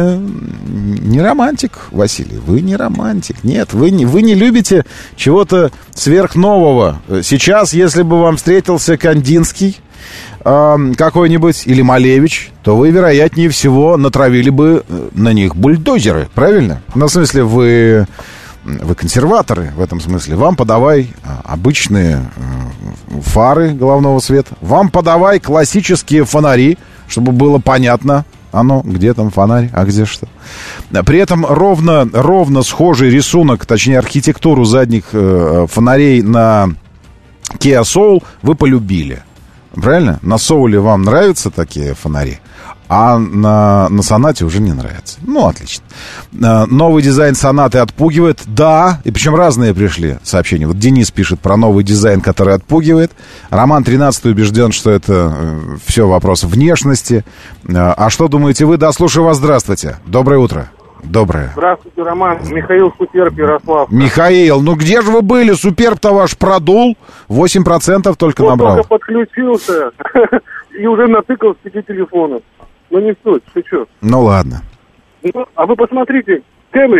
не романтик, Василий. Вы не романтик. Нет, вы не любите чего-то сверхнового. Сейчас, если бы вам встретился Кандинский какой-нибудь или Малевич, то вы, вероятнее всего, натравили бы на них бульдозеры, правильно? Ну, в смысле, вы консерваторы в этом смысле. Вам подавай обычные фары головного света. Вам подавай классические фонари, чтобы было понятно, где там фонарь, а где что. При этом ровно схожий рисунок, точнее архитектуру задних фонарей на Kia Soul вы полюбили. Правильно? На Соуле вам нравятся такие фонари, а на Сонате уже не нравится. Ну, отлично. Новый дизайн Сонаты отпугивает. Да, и причем разные пришли сообщения. Вот Денис пишет про новый дизайн, который отпугивает. Роман 13 убежден, что это все вопрос внешности. А что думаете вы? Да, слушаю вас. Здравствуйте. Доброе утро. Доброе. Здравствуйте, Роман. Михаил Суперб, Ярослав. Михаил, ну где же вы были? Суперб-то ваш продул. 8% только набрал. Я только подключился и уже натыкал с 5 телефонов. Ну не суть, ты что? Ну ладно. Ну, а вы посмотрите, Camry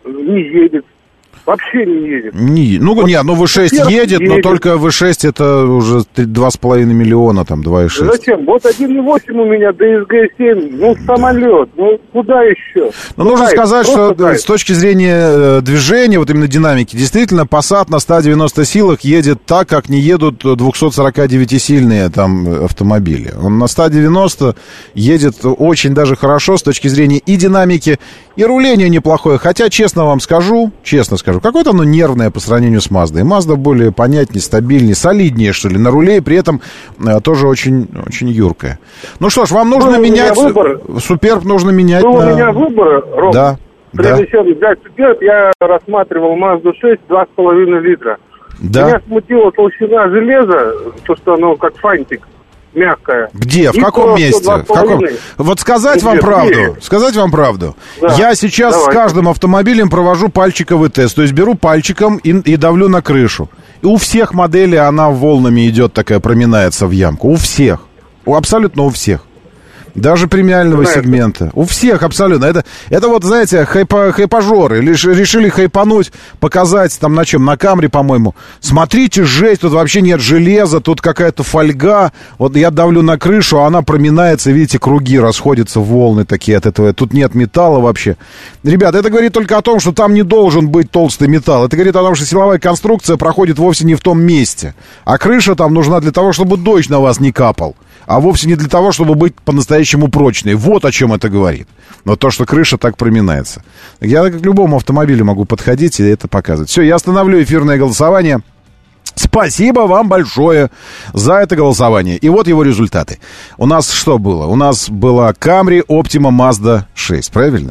не едет. Вообще не едет. V6 едет, но только V6 это уже 2,5 миллиона, там, 2,6. Зачем? Вот 1,8 у меня, DSG-7, самолет, куда еще? Нужно сказать, что с точки зрения движения, вот именно динамики, действительно, Passat на 190 силах едет так, как не едут 249-сильные там автомобили. Он на 190 едет очень даже хорошо с точки зрения и динамики, и руления неплохое. Хотя, честно скажу, какое-то оно нервное по сравнению с Маздой. Мазда более понятнее, стабильнее, солиднее, что ли, на руле, и при этом тоже очень, очень юркая. Ну что ж, вам нужно менять... Суперб нужно менять. Был у меня выбор, Ром. Да. Прежде чем взять Суперб, я рассматривал Мазду 6 2,5 литра. Да. Меня смутила толщина железа, то, что оно как фантик. Мягкая. Где? В каком месте? Вот сказать вам правду. Да. Я сейчас с каждым автомобилем провожу пальчиковый тест. То есть беру пальчиком и давлю на крышу. И у всех моделей она волнами идет такая, проминается в ямку. У всех. Абсолютно у всех. Даже премиального сегмента. У всех абсолютно. Это вот, знаете, хайпажоры. Решили хайпануть, показать там на чем? На Камри, по-моему. Смотрите, жесть, тут вообще нет железа, тут какая-то фольга. Вот я давлю на крышу, а она проминается, видите, круги расходятся, волны такие от этого. Тут нет металла вообще. Ребята, это говорит только о том, что там не должен быть толстый металл. Это говорит о том, что силовая конструкция проходит вовсе не в том месте. А крыша там нужна для того, чтобы дождь на вас не капал. А вовсе не для того, чтобы быть по-настоящему прочной. Вот о чем это говорит. Но то, что крыша так проминается. Я к любому автомобилю могу подходить и это показывать. Все, я остановлю эфирное голосование. Спасибо вам большое за это голосование. И вот его результаты. У нас что было? У нас была Camry, Optima, Mazda 6, правильно?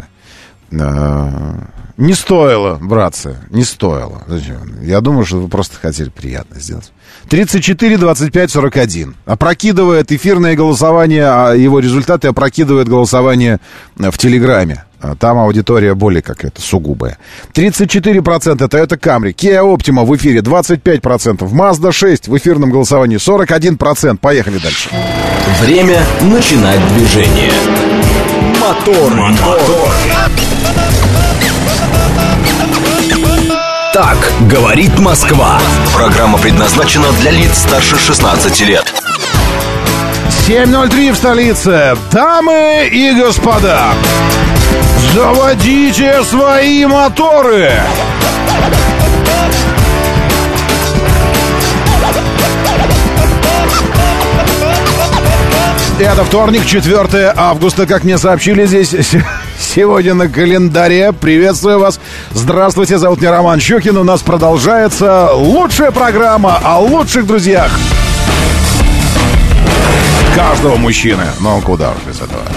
Не стоило, братцы, не стоило. Зачем? Я думаю, что вы просто хотели приятно сделать. 34, 25, 41. Опрокидывает эфирное голосование, а его результаты опрокидывает голосование в Телеграме. Там аудитория более какая-то сугубая. 34% это Camry. Kia Optima в эфире 25%. Mazda 6 в эфирном голосовании 41%. Поехали дальше. Время начинать движение. Мотор. Так говорит Москва. Программа предназначена для лиц старше 16 лет. 7:03 в столице. Дамы и господа, заводите свои моторы. Это вторник, 4 августа, как мне сообщили здесь сегодня на календаре. Приветствую вас. Здравствуйте, зовут меня Роман Щукин. У нас продолжается лучшая программа о лучших друзьях каждого мужчины. Ну, куда уж без этого.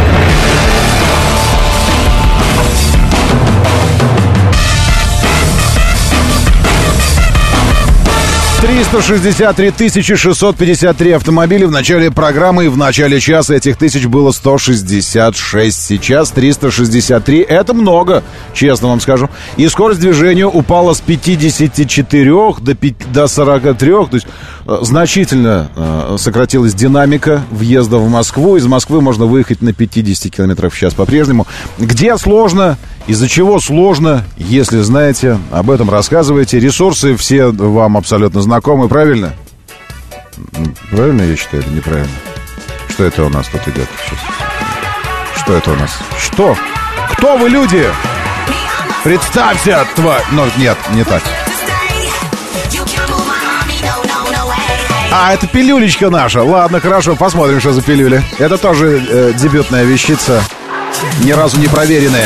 $363 653 автомобиля в начале программы, и в начале часа этих тысяч было 166. Сейчас 363. Это много, честно вам скажу. И скорость движения упала с 54 до 43. То есть значительно сократилась динамика въезда в Москву. Из Москвы можно выехать на 50 км в час по-прежнему. Где сложно, из-за чего сложно, если знаете, об этом рассказывайте. Ресурсы все вам абсолютно знакомы, правильно? Правильно я считаю, или неправильно? Что это у нас тут идет сейчас? Что это у нас? Что? Кто вы, люди? Представься, тварь! Ну, нет, не так. А, это пилюлечка наша. Ладно, хорошо, посмотрим, что за пилюля. Это тоже дебютная вещица, ни разу не проверенная.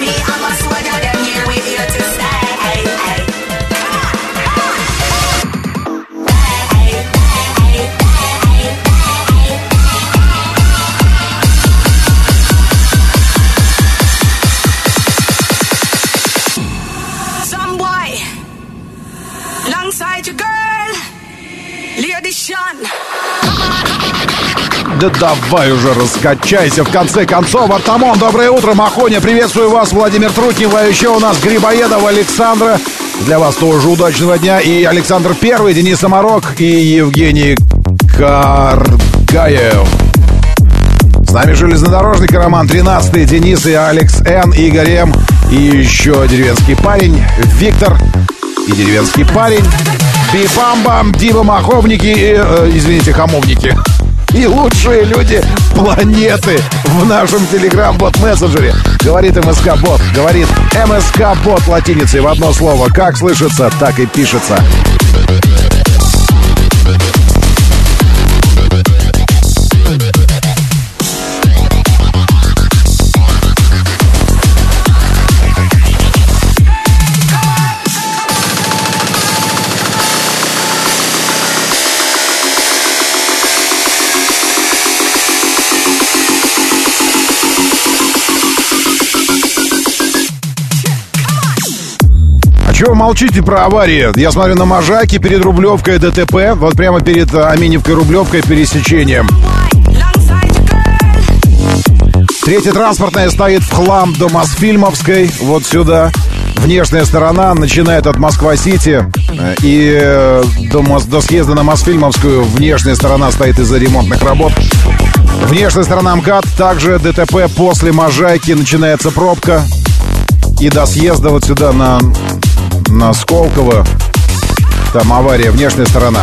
Да давай уже раскачайся, в конце концов. Артамон, доброе утро, Махоня, приветствую вас, Владимир Трутнев, а еще у нас Грибоедов, Александра. Для вас тоже удачного дня. И Александр Первый, Денис Самарок и Евгений Каргаев. нами железнодорожник и Роман 13, Денис и Алекс Н, Игорь М, и еще деревенский парень Виктор и деревенский парень Бипамбам, Дима Маховники и, извините, Хамовники. И лучшие люди планеты в нашем Telegram-бот-мессенджере. Говорит МСК-бот, говорит МСК-бот латиницей в одно слово. Как слышится, так и пишется. Чего вы молчите про аварии? Я смотрю на Можайке перед Рублевкой ДТП. Вот прямо перед Аминевкой Рублевкой пересечением. Третья транспортная стоит в хлам до Мосфильмовской. Вот сюда. Внешняя сторона начинает от Москва-Сити. И до съезда на Мосфильмовскую внешняя сторона стоит из-за ремонтных работ. Внешняя сторона МКАД. Также ДТП после Можайки. Начинается пробка. И до съезда вот сюда на Сколково. Там авария, внешняя сторона.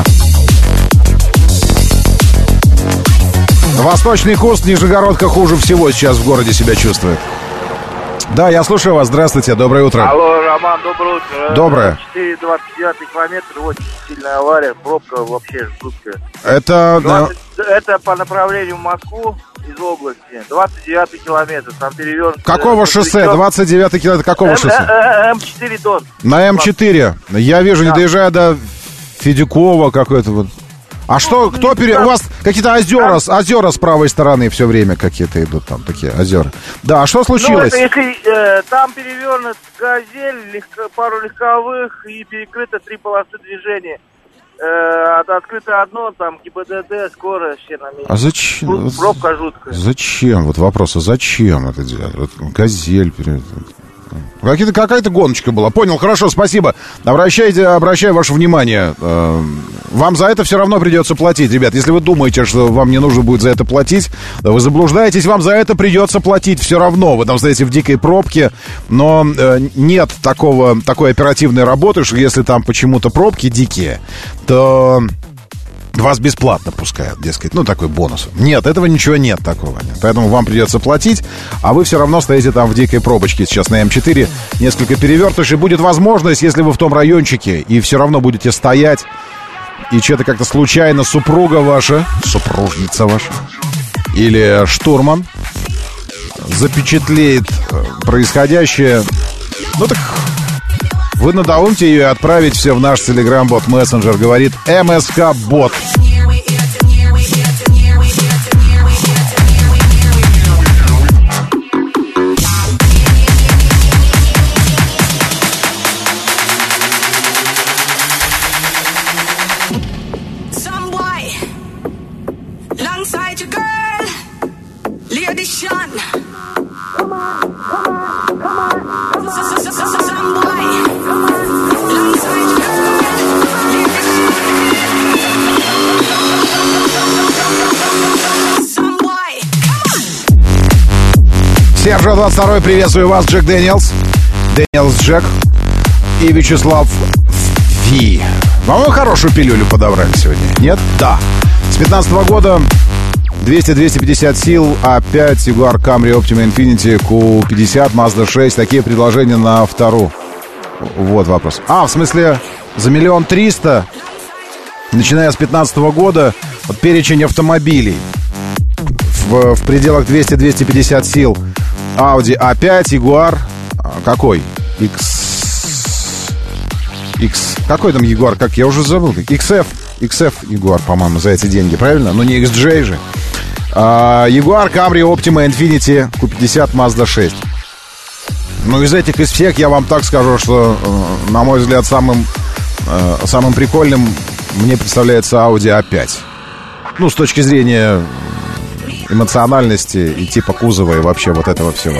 Восточный куст, Нижегородка хуже всего сейчас в городе себя чувствует. Да, я слушаю вас. Здравствуйте, доброе утро. Алло, Роман, доброе утро. Доброе. 4,29 километр, очень сильная авария, пробка вообще жуткая. Это по направлению в Москву из области. 29 километр, там перевернут. Какого шоссе? 29 километр, какого шоссе? М4 Дон. На М4. Я вижу, да. Не доезжая до Федюкова какой-то вот. А что, кто у вас какие-то озера с правой стороны все время какие-то идут, там такие озера. Да, а что случилось? Ну, это если там перевернут «Газель», пару легковых и перекрыто 3 полосы движения. Открыто одно, там ГИБДД, скорая, все на месте. А зачем? Пробка жуткая. Зачем? Вот вопрос, а зачем это делать? Вот «Газель» какая-то гоночка была. Понял, хорошо, спасибо. Обращаю ваше внимание. Вам за это все равно придется платить, ребят. Если вы думаете, что вам не нужно будет за это платить, вы заблуждаетесь, вам за это придется платить все равно. Вы там стоите в дикой пробке, но нет такой оперативной работы, что если там почему-то пробки дикие, то вас бесплатно пускают, дескать, такой бонус. Нет, этого ничего нет такого. Поэтому вам придется платить, а вы все равно стоите там в дикой пробочке сейчас на М4. Несколько перевертышей. Будет возможность, если вы в том райончике, и все равно будете стоять, и что-то как-то случайно супруга ваша, супружница ваша, или штурман запечатлеет происходящее, так вы надоумите ее и отправить все в наш Telegram-бот мессенджер, говорит МСК-бот. Сержа 22, приветствую вас, Джек Дэниелс. Дэниелс Джек и Вячеслав Ви. По-моему, хорошую пилюлю подобрали сегодня. Нет? Да. С 15 года 200-250 сил, А5, Jaguar Camry Optima Infiniti, Q50, Mazda 6. Такие предложения на вторую. Вот вопрос. В смысле, за 1 300 000, начиная с 15 года, вот перечень автомобилей в пределах 200-250 сил. Audi A5, Jaguar, какой? X, какой там Jaguar, как я уже забыл, XF Jaguar, по-моему, за эти деньги, правильно? Но не XJ же. Jaguar, Camry, Optima, Infiniti, Q50, Mazda 6. Из всех я вам так скажу, что, на мой взгляд, самым прикольным мне представляется Audi A5. С точки зрения эмоциональности и типа кузова и вообще вот этого всего.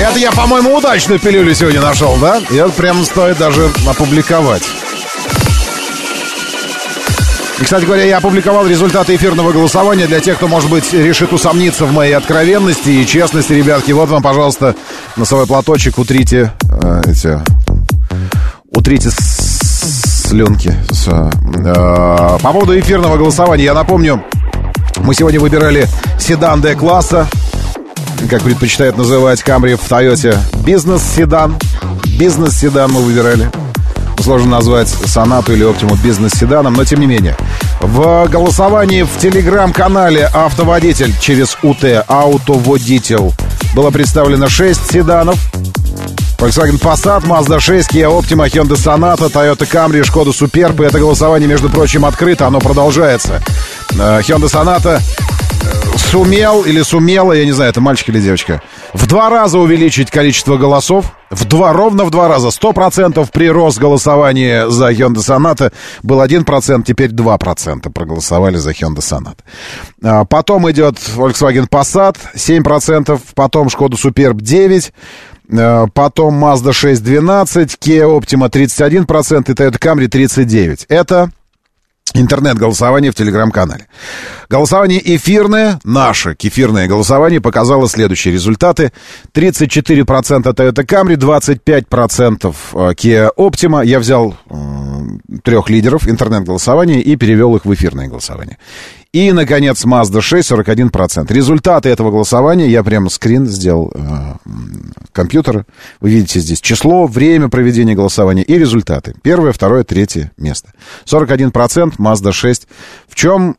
Это я, по-моему, удачную пилюлю сегодня нашел, да? Ее прям стоит даже опубликовать. И, кстати говоря, я опубликовал результаты эфирного голосования для тех, кто, может быть, решит усомниться в моей откровенности и честности, ребятки. Вот вам, пожалуйста, носовой платочек, утрите слюнки. По поводу эфирного голосования, я напомню, мы сегодня выбирали седан D-класса, как предпочитают называть Camry в Toyota. Бизнес-седан мы выбирали. Сложно назвать Сонату или Оптиму бизнес-седаном, но тем не менее. В голосовании в телеграм-канале «Автоводитель» через УТ «Автоводитель» было представлено 6 седанов. Volkswagen Passat, Mazda 6, Kia Optima, Hyundai Sonata, Toyota Camry, Skoda Superb. И это голосование, между прочим, открыто, оно продолжается. Hyundai Sonata сумел или сумела, я не знаю, это мальчик или девочка, в 2 раза увеличить количество голосов. Ровно в 2 раза. 100% прирост голосования за Hyundai Sonata. Был 1%, теперь 2% проголосовали за Hyundai Sonata. Потом идет Volkswagen Passat 7%, потом Skoda Superb 9%, потом Mazda 6 12%, Kia Optima 31% и Toyota Camry 39%. Это интернет-голосование в телеграм-канале. Голосование эфирное, наше кефирное голосование показало следующие результаты. 34% Toyota Camry, 25% Kia Optima. Я взял 3 лидеров интернет-голосования и перевел их в эфирное голосование. И, наконец, Mazda 6, 41%. Результаты этого голосования, я прямо скрин сделал компьютера. Вы видите здесь число, время проведения голосования и результаты. 1, 2, 3 место. 41% Mazda 6. В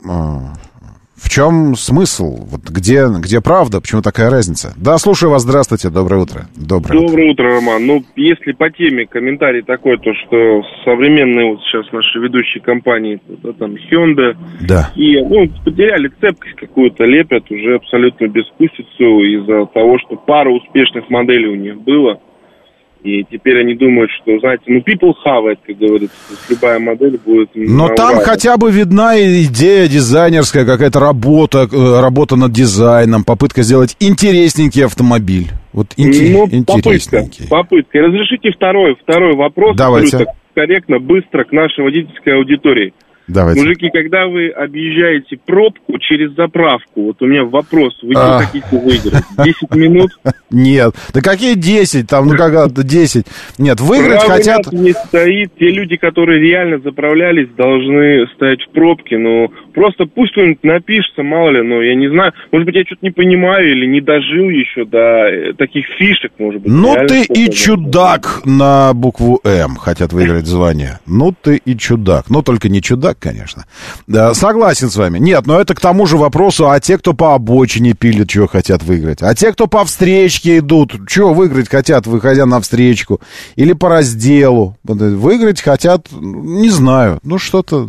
чем смысл? Вот где правда? Почему такая разница? Да, слушаю вас. Здравствуйте. Доброе утро. Доброе утро, Роман. Ну, если по теме комментарий такой, то что современные вот сейчас наши ведущие компании, там Hyundai, да. И потеряли цепкость какую-то, лепят уже абсолютно безвкусицу из-за того, что пара успешных моделей у них было. И теперь они думают, что, знаете, people have it, как говорится, любая модель будет... Но там хотя бы видна идея дизайнерская, какая-то работа над дизайном, попытка сделать интересненький автомобиль. Вот интересненький. Попытка. Разрешите второй вопрос. Давайте. Так корректно, быстро к нашей водительской аудитории. Давайте. Мужики, когда вы объезжаете пробку через заправку, вот у меня вопрос, вы не хотите выиграть? 10 минут? Нет. Да какие 10? Там, 10. Нет, выиграть хотят... не стоит. Те люди, которые реально заправлялись, должны стоять в пробке. Но просто пусть кто-нибудь напишется, мало ли, я не знаю. Может быть, я что-то не понимаю или не дожил еще до таких фишек, может быть. Ну ты и чудак на букву М хотят выиграть звание. Ну ты и чудак. Но только не чудак, конечно. Да, согласен с вами. Нет, но это к тому же вопросу, а те, кто по обочине пилят, чего хотят выиграть? А те, кто по встречке идут, чего выиграть хотят, выходя на встречку? Или по разделу? Выиграть хотят, не знаю, что-то...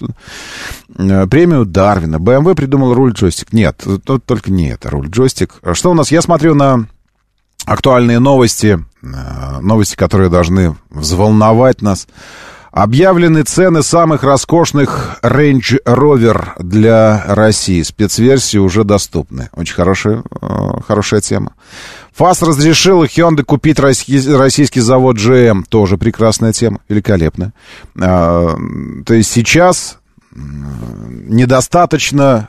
Премию Дарвина. BMW придумал руль-джойстик. Нет, только не это, руль-джойстик. Что у нас? Я смотрю на актуальные новости, которые должны взволновать нас. Объявлены цены самых роскошных Range Rover для России. Спецверсии уже доступны. Очень хорошая тема. ФАС разрешил Hyundai купить российский завод GM. Тоже прекрасная тема. Великолепно. То есть сейчас недостаточно,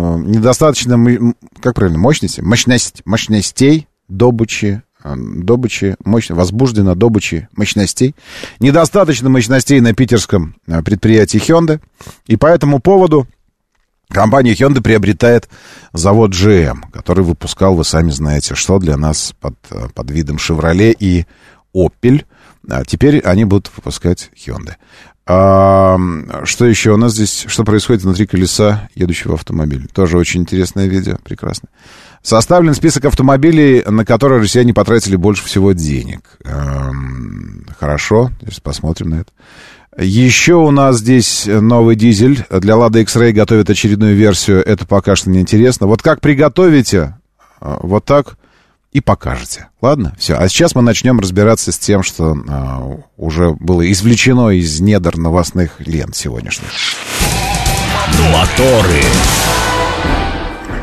как правильно, мощностей добычи, возбуждена добыча мощностей. Недостаточно мощностей на питерском предприятии Hyundai. И по этому поводу компания Hyundai приобретает завод GM, который выпускал, вы сами знаете, что для нас под видом Chevrolet и Opel. А теперь они будут выпускать Hyundai. Что еще у нас здесь? Что происходит внутри колеса едущего автомобиля? Тоже очень интересное видео, прекрасно. Составлен список автомобилей, на которые россияне потратили больше всего денег. Хорошо, сейчас посмотрим на это. Еще у нас здесь новый дизель. Для Lada X-Ray готовят очередную версию. Это пока что неинтересно. Вот как приготовите, вот так и покажете. Ладно? Все. А сейчас мы начнем разбираться с тем, что уже было извлечено из недр новостных лент сегодняшних. Моторы.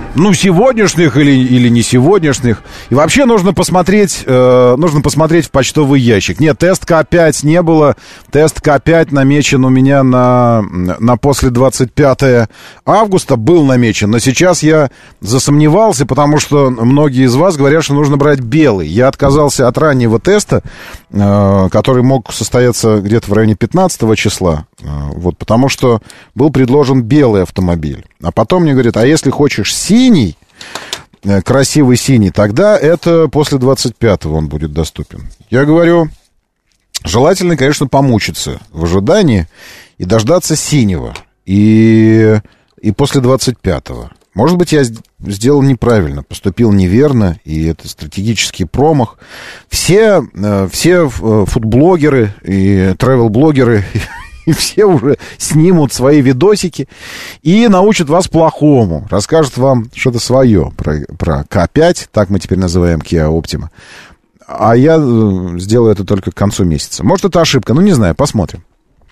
сегодняшних или не сегодняшних. И вообще нужно посмотреть в почтовый ящик. Нет, тест К5 не было. Тест К5 намечен у меня на после 25 августа был намечен. Но сейчас я засомневался, потому что многие из вас говорят, что нужно брать белый. Я отказался от раннего теста, который мог состояться где-то в районе 15 числа. Вот, потому что был предложен белый автомобиль. А потом мне говорят, а если хочешь синий, красивый синий, тогда это после 25-го он будет доступен. Я говорю, желательно, конечно, помучиться в ожидании и дождаться синего. И после 25-го. Может быть, я сделал неправильно, поступил неверно, и это стратегический промах. Все фудблогеры и тревел-блогеры... И все уже снимут свои видосики и научат вас плохому. Расскажут вам что-то свое про К5, так мы теперь называем Kia Optima. А я сделаю это только к концу месяца. Может, это ошибка, не знаю, посмотрим.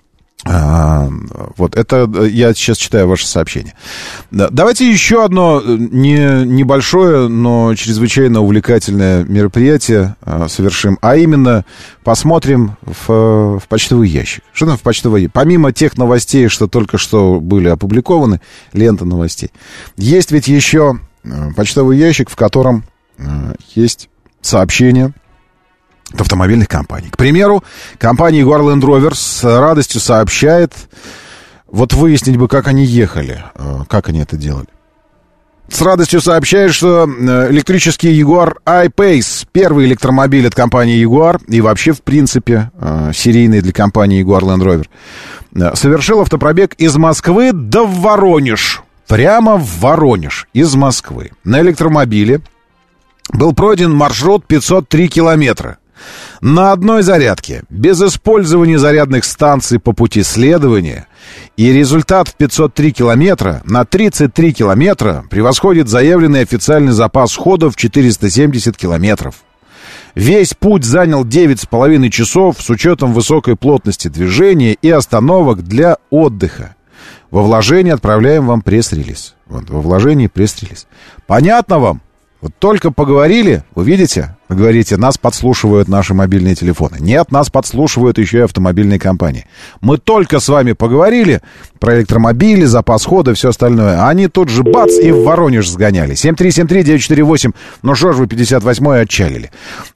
Вот, это я сейчас читаю ваше сообщение. Давайте еще одно небольшое, но чрезвычайно увлекательное мероприятие совершим. А именно, посмотрим в почтовый ящик. Что там в почтовый ящик? Помимо тех новостей, что только что были опубликованы, лента новостей, есть ведь еще почтовый ящик, в котором есть сообщения от автомобильных компаний. К примеру, компания Jaguar Land Rover с радостью сообщает, вот выяснить бы, как они ехали, как они это делали. С радостью сообщает, что электрический Jaguar I-Pace, первый электромобиль от компании Jaguar и вообще, в принципе, серийный для компании Jaguar Land Rover, совершил автопробег из Москвы до Воронеж. Прямо в Воронеж из Москвы. На электромобиле был пройден маршрут 503 километра. На одной зарядке, без использования зарядных станций по пути следования, и результат в 503 километра на 33 километра превосходит заявленный официальный запас хода в 470 километров. Весь путь занял 9,5 часов с учетом высокой плотности движения и остановок для отдыха. Во вложении отправляем вам пресс-релиз. Вот, во вложении пресс-релиз. Понятно вам? Вот только поговорили, вы видите, вы говорите, нас подслушивают наши мобильные телефоны. Нет, нас подслушивают еще и автомобильные компании. Мы только с вами поговорили про электромобили, запас хода и все остальное. А они тут же бац и в Воронеж сгоняли. 7373948, ну что ж вы 58-й отчалили.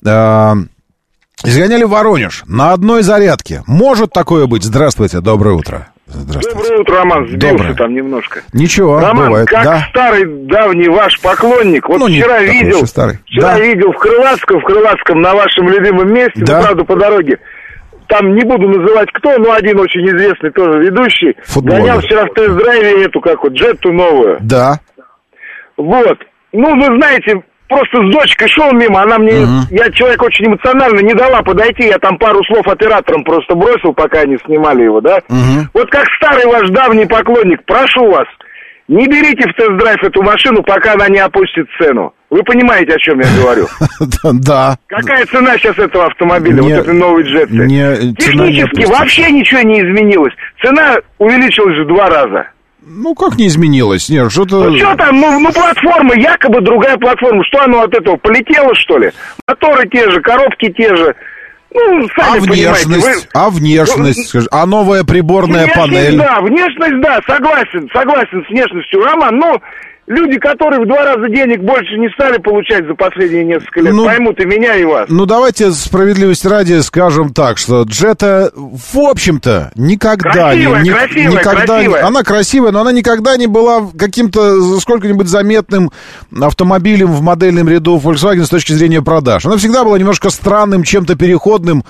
Сгоняли в Воронеж на одной зарядке. Может такое быть? Здравствуйте, доброе утро. Доброе утро, Роман. Сбился там немножко. Ничего, Роман, бывает. как старый давний ваш поклонник. Вот вчера видел в Крылатском на вашем любимом месте, правда, по дороге. Там не буду называть кто, но один очень известный тоже ведущий. Гонял вчера в тест-драйве эту, Джетту новую. Да. Вот. Вы знаете, просто с дочкой шел мимо, она мне, я человек очень эмоциональный, не дала подойти, я там пару слов операторам просто бросил, пока они снимали его, да. Вот как старый ваш давний поклонник, прошу вас, не берите в тест-драйв эту машину, пока она не опустит цену. Вы понимаете, о чем я говорю? Да. Какая цена сейчас этого автомобиля, вот этой новой Джетты? Технически вообще ничего не изменилось. Цена увеличилась в 2 раза. Как не изменилось? Нет, что-то... что там, платформа, якобы другая платформа. Что оно от этого, полетело, что ли? Моторы те же, коробки те же. Сами внешность? Внешность, скажи. А новая приборная панель? Да, внешность, да, согласен с внешностью, Роман, люди, которые в 2 раза денег больше не стали получать за последние несколько лет, поймут и меня, и вас. Давайте справедливости ради скажем так, что Джетта, в общем-то, никогда... Красивая. Она красивая, но она никогда не была каким-то сколько-нибудь заметным автомобилем в модельном ряду Volkswagen с точки зрения продаж. Она всегда была немножко странным, чем-то переходным,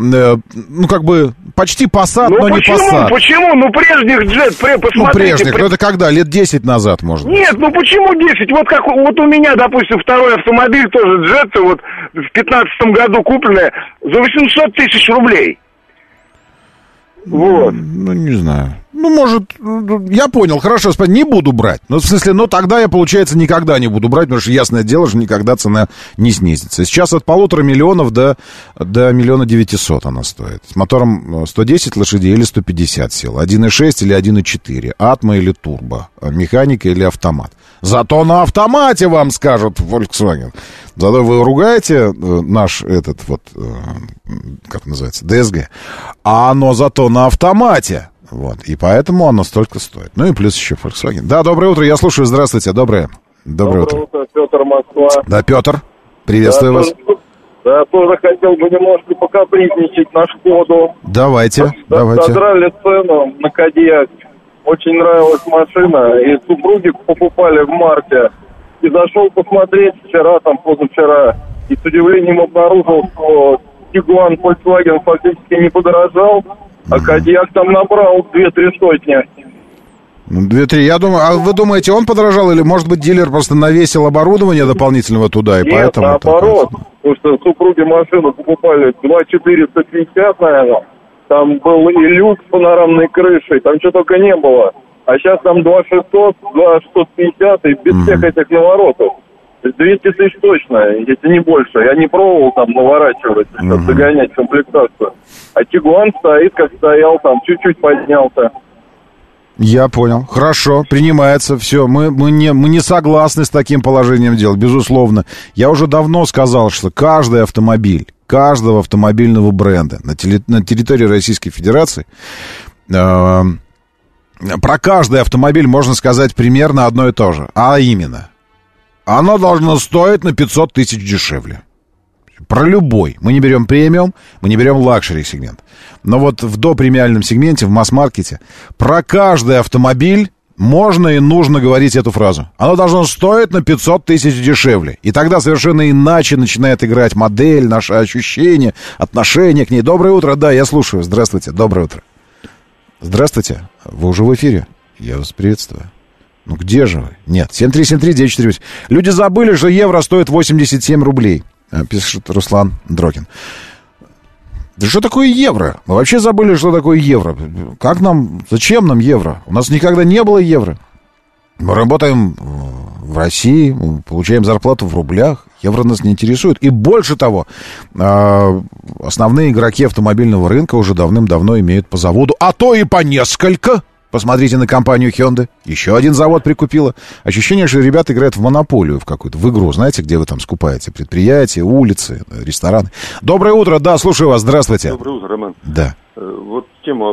почти Passat, но не Passat. Почему? Прежних Джет, посмотрите. Это когда? Лет 10 назад, может быть. Нет, почему 10? Вот у меня, допустим, второй автомобиль, тоже Джетта, в 15-м году купленная, за 800 тысяч рублей. Вот. Не знаю. Ну, может, я понял, хорошо, не буду брать. Ну, в смысле, тогда я, получается, никогда не буду брать, потому что, ясное дело, что никогда цена не снизится. Сейчас от 1,5 миллиона до 1 900 000 она стоит. С мотором 110 лошадей или 150 сил. 1,6 или 1,4. Атма или турбо. Механика или автомат. Зато на автомате вам скажут Volkswagen. Зато вы ругаете наш этот вот, как называется, DSG. А оно зато на автомате. Вот, и поэтому оно столько стоит. Ну и плюс еще Volkswagen. Да, доброе утро, я слушаю, здравствуйте, доброе утро. Петр, Москва. Да, Петр, приветствую вас. Тоже хотел бы немножко покапризничать на Шкоду. Давайте. Содрали цену на Кодиак. Очень нравилась машина, и супруги покупали в марте. И зашел посмотреть позавчера, и с удивлением обнаружил, что Тигуан Volkswagen фактически не подорожал, а Кодиак там набрал 2-3 сотни. 2-3, я думаю, а вы думаете, он подорожал, или, может быть, дилер просто навесил оборудование дополнительного туда, и поэтому... Нет, наоборот, потому что супруги машину покупали 2,450, наверное, там был и люк с панорамной крышей, там что только не было, а сейчас там 2,600, 2,650, и без всех этих наворотов. 200 тысяч точно, если не больше. Я не пробовал там наворачивать, догонять комплектацию. А Тигуан стоит, как стоял, там чуть-чуть поднялся. Я понял. Хорошо, принимается. Все, мы не согласны с таким положением дел, безусловно. Я уже давно сказал, что каждый автомобиль, каждого автомобильного бренда на территории Российской Федерации, про каждый автомобиль можно сказать примерно одно и то же. А именно, оно должно стоить на 500 тысяч дешевле. Про любой. Мы не берем премиум, мы не берем лакшери сегмент. Но вот в допремиальном сегменте, в масс-маркете, про каждый автомобиль можно и нужно говорить эту фразу. Оно должно стоить на 500 тысяч дешевле. И тогда совершенно иначе начинает играть модель, наши ощущения, отношение к ней. Доброе утро, да, я слушаю. Здравствуйте, доброе утро. Здравствуйте, вы уже в эфире. Я вас приветствую. Ну где же вы? Нет, 7373948. Люди забыли, что евро стоит 87 рублей. Пишет Руслан Дрокин. Да что такое евро? Мы вообще забыли, что такое евро. Как нам, зачем нам евро? У нас никогда не было евро. Мы работаем в России, мы получаем зарплату в рублях. Евро нас не интересует. И больше того, основные игроки автомобильного рынка уже давным-давно имеют по заводу, а то и по несколько. Посмотрите на компанию Hyundai. Еще один завод прикупила. Ощущение, что ребята играют в монополию в какую-то, в игру. Знаете, где вы там скупаете? Предприятия, улицы, рестораны. Доброе утро. Да, слушаю вас. Здравствуйте. Доброе утро, Роман. Да. Вот тему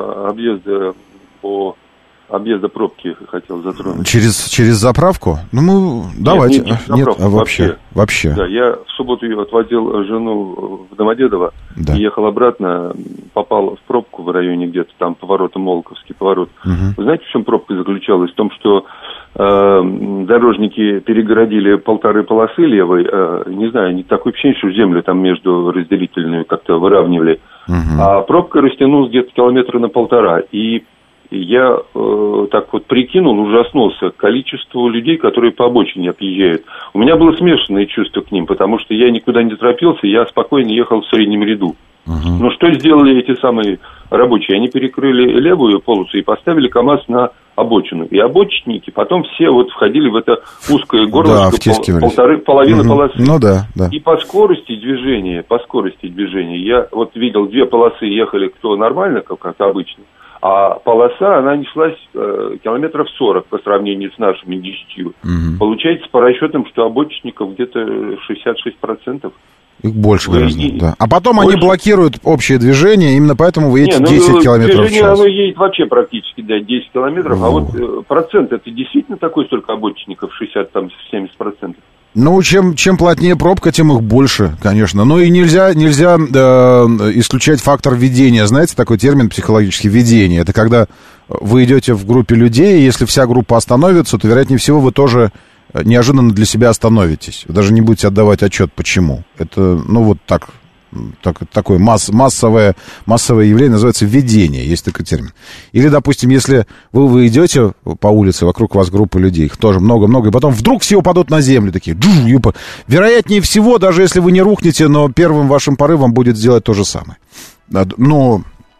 объезда пробки хотел затронуть. Через заправку? Ну, давайте. Нет, вообще. Да, я в субботу отвозил жену в Домодедово, и ехал обратно, попал в пробку в районе где-то там поворота, Молковский поворот. Вы знаете, в чем пробка заключалась? В том, что дорожники перегородили 1,5 полосы левой, не знаю, не такое ощущение, что землю там между разделительными как-то выравнивали, а пробка растянулась где-то 1,5 километра. И я так вот прикинул, ужаснулся количеству людей, которые по обочине объезжают. У меня было смешанное чувство к ним, потому что я никуда не торопился, я спокойно ехал в среднем ряду. Но что сделали эти самые рабочие? Они перекрыли левую полосу и поставили КАМАЗ на обочину. И обочинники потом все вот входили в это узкое горлышко, половина полосы. Ну да. И по скорости движения, я вот видел, 2 полосы ехали кто нормально, как обычно, а полоса, она неслась километров 40 по сравнению с нашими 10. Получается, по расчетам, что обочинников где-то 66%. Их больше гораздо, да. А потом они блокируют общее движение, именно поэтому вы едете 10 километров в час. Оно едет вообще практически, да, 10 километров, а вот процент, это действительно такой столько обочинников, 60-70%? Ну, чем плотнее пробка, тем их больше, конечно. Ну и нельзя исключать фактор ведения. Знаете, такой термин психологический ведение. Это когда вы идете в группе людей, и если вся группа остановится, то, вероятнее всего, вы тоже неожиданно для себя остановитесь. Вы даже не будете отдавать отчет, почему. Это, ну, вот такое массовое явление, называется ведение, есть такой термин. Или, допустим, если вы идете по улице, вокруг вас группа людей, их тоже много-много, и потом вдруг все упадут на землю, такие, вероятнее всего, даже если вы не рухнете, но первым вашим порывом будет сделать то же самое. Ну,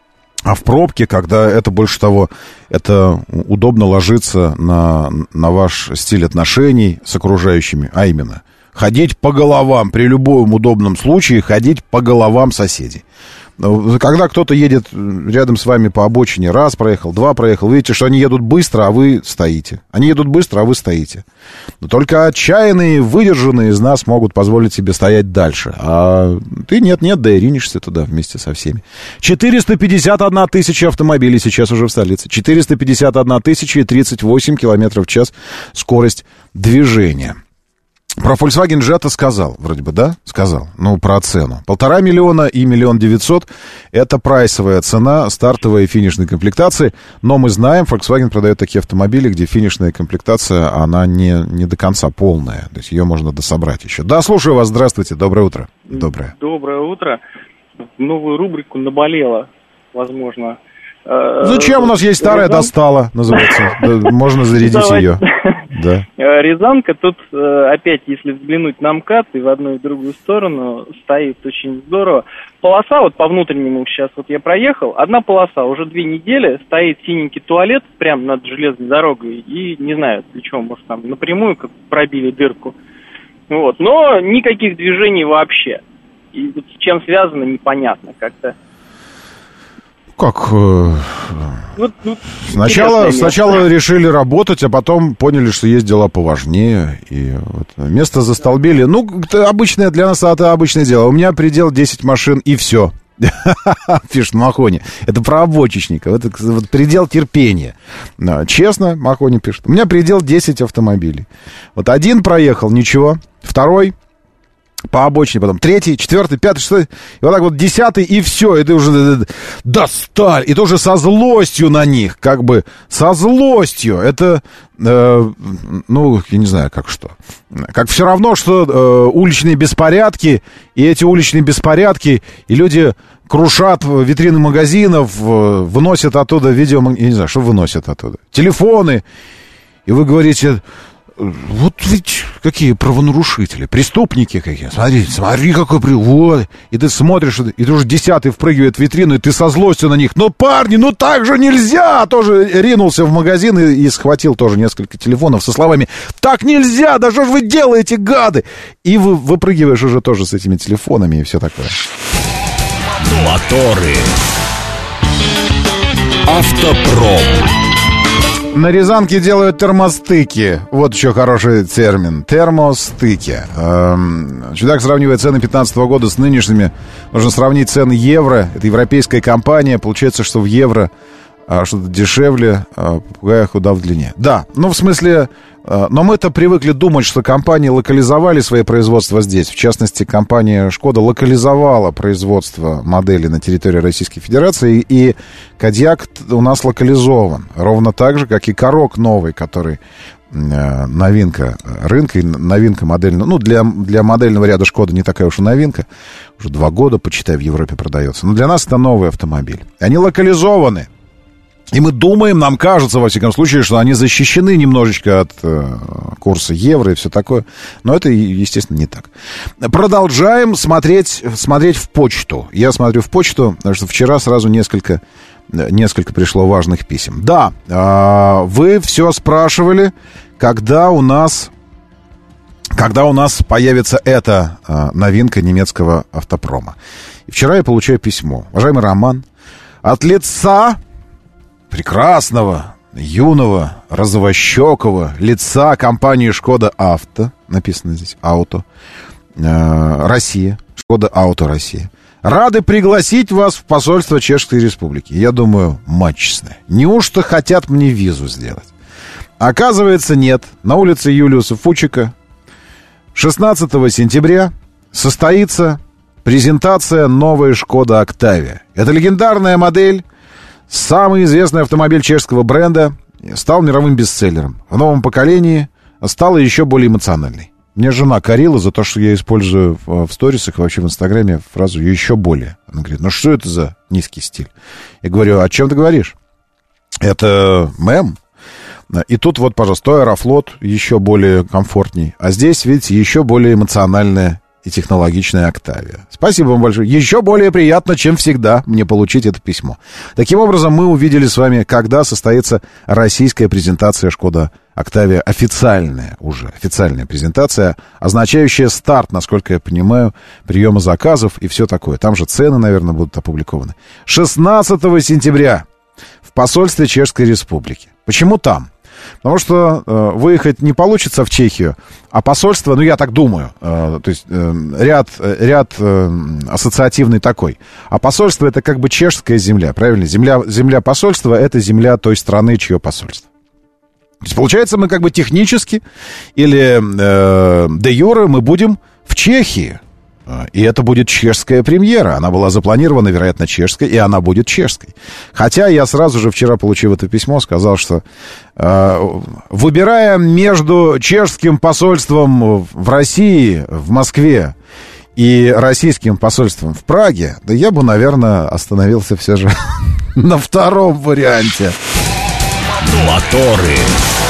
А в пробке, когда это больше того, это удобно ложиться на ваш стиль отношений с окружающими, а именно ходить по головам, при любом удобном случае ходить по головам соседей. Когда кто-то едет рядом с вами по обочине, раз проехал, два проехал, видите, что они едут быстро, а вы стоите. Они едут быстро, а вы стоите. Но только отчаянные, выдержанные из нас могут позволить себе стоять дальше. А ты нет-нет, да и ринешься туда вместе со всеми. 451 тысяча автомобилей сейчас уже в столице. 451 тысяча и 38 километров в час скорость движения. Про Volkswagen Jetta сказал, вроде бы, да? Сказал. Ну, про цену. 1,5 миллиона и 1 900 000 — это прайсовая цена стартовой и финишной комплектации. Но мы знаем, Volkswagen продает такие автомобили, где финишная комплектация, она не до конца полная. То есть ее можно дособрать еще. Да, слушаю вас. Здравствуйте. Доброе утро. Доброе. Доброе утро. Новую рубрику «Наболело», возможно. Зачем? У нас есть старая «Достала», называется. Можно зарядить ее. Да. Рязанка тут опять, если взглянуть на МКАД, и в одну и в другую сторону стоит очень здорово. Полоса вот по внутреннему сейчас вот я проехал, одна полоса, уже 2 недели стоит синенький туалет прямо над железной дорогой, и не знаю, для чего, может там напрямую как пробили дырку. Вот, но никаких движений вообще. И вот с чем связано, непонятно как-то. Как? Сначала решили работать, а потом поняли, что есть дела поважнее. И вот место застолбили. Ну, это обычное для нас, это обычное дело. У меня предел 10 машин, и все. Пишет Махони. Это про обочечников. Это вот предел терпения. Честно, Махони пишет. У меня предел 10 автомобилей. Вот один проехал, ничего. Второй по обочине, потом 3, 4, 5, 6, и вот так вот 10, и все, и ты уже достали, и ты уже со злостью на них, как бы со злостью, это, ну, я не знаю, как что, как все равно, что уличные беспорядки, и эти уличные беспорядки, и люди крушат витрины магазинов, выносят оттуда видео, я не знаю, что выносят оттуда, телефоны, и вы говорите... Вот ведь какие правонарушители, преступники какие. Смотри, какой вот. И ты смотришь, и ты уже 10-й впрыгивает в витрину, и ты со злостью на них. Ну, парни, ну так же нельзя! Тоже ринулся в магазин и схватил тоже несколько телефонов со словами: так нельзя, да что ж вы делаете, гады! И выпрыгиваешь уже тоже с этими телефонами и все такое. Моторы. Автопром. На Рязанке делают термостыки. Вот еще хороший термин. Термостыки. Чудак сравнивает цены 2015 года с нынешними. Нужно сравнить цены евро. Это европейская компания. Получается, что в евро что-то дешевле, попугая худа в длине. Да, ну в смысле... Но мы-то привыкли думать, что компании локализовали свои производства здесь. В частности, компания «Шкода» локализовала производство моделей на территории Российской Федерации. И «Кодиак» у нас локализован. Ровно так же, как и «Корок» новый, который новинка рынка, и новинка модельного. Ну, для модельного ряда «Шкода» не такая уж и новинка. Уже 2 года, почитай, в Европе продается. Но для нас это новый автомобиль. Они локализованы. И мы думаем, нам кажется, во всяком случае, что они защищены немножечко от курса евро и все такое. Но это, естественно, не так. Продолжаем смотреть в почту. Я смотрю в почту, потому что вчера сразу несколько пришло важных писем. Да, вы все спрашивали, когда у нас появится эта новинка немецкого автопрома. И вчера я получаю письмо. Уважаемый Роман, от лица... прекрасного, юного, розовощекого лица компании «Шкода Авто», написано здесь «Ауто», Россия, «Шкода Ауто Россия». Рады пригласить вас в посольство Чешской Республики. Я думаю, матчастное. Неужто хотят мне визу сделать? Оказывается, нет. На улице Юлиуса Фучика 16 сентября состоится презентация новой «Шкода Октавия». Это легендарная модель. Самый известный автомобиль чешского бренда, стал мировым бестселлером. В новом поколении стала еще более эмоциональной. Мне жена корила за то, что я использую в сторисах, вообще в Инстаграме фразу «еще более». Она говорит: ну что это за низкий стиль? Я говорю: о чем ты говоришь? Это мем. И тут вот, пожалуйста, Аэрофлот еще более комфортней. А здесь, видите, еще более эмоциональная и технологичная Octavia. Спасибо вам большое. Еще более приятно, чем всегда, мне получить это письмо. Таким образом, мы увидели с вами, когда состоится российская презентация Шкода Octavia, официальная презентация, означающая старт, насколько я понимаю, приема заказов и все такое. Там же цены, наверное, будут опубликованы. 16 сентября в посольстве Чешской Республики. Почему там? Потому что выехать не получится в Чехию, а посольство, ну, я так думаю, то есть ряд ассоциативный такой. А посольство — это как бы чешская земля, правильно? Земля посольства — это земля той страны, чье посольство. То есть, получается, мы как бы технически или де юре мы будем в Чехии. И это будет чешская премьера. Она была запланирована, вероятно, чешской, и она будет чешской. Хотя я сразу же вчера, получив это письмо, сказал, что выбирая между чешским посольством в России, в Москве, и российским посольством в Праге, да я бы, наверное, остановился все же на втором варианте. Моторы.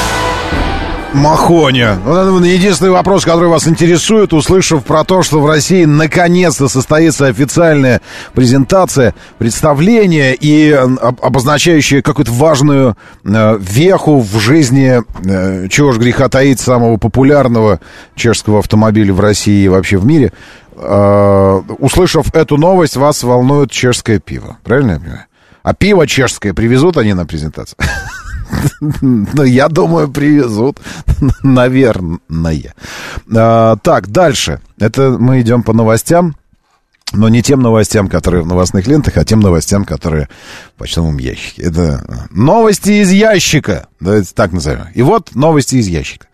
Махоня. Единственный вопрос, который вас интересует, услышав про то, что в России наконец-то состоится официальная презентация, представление и обозначающее какую-то важную веху в жизни, чего ж греха таить, самого популярного чешского автомобиля в России и вообще в мире. Услышав эту новость, вас волнует чешское пиво. Правильно я понимаю? А пиво чешское привезут они на презентацию? Ну, я думаю, привезут. Наверное. Так, дальше. Это мы идем по новостям. Но не тем новостям, которые в новостных лентах, а тем новостям, которые в почтовом ящике. Это новости из ящика. Давайте так назовем. И вот новости из ящика.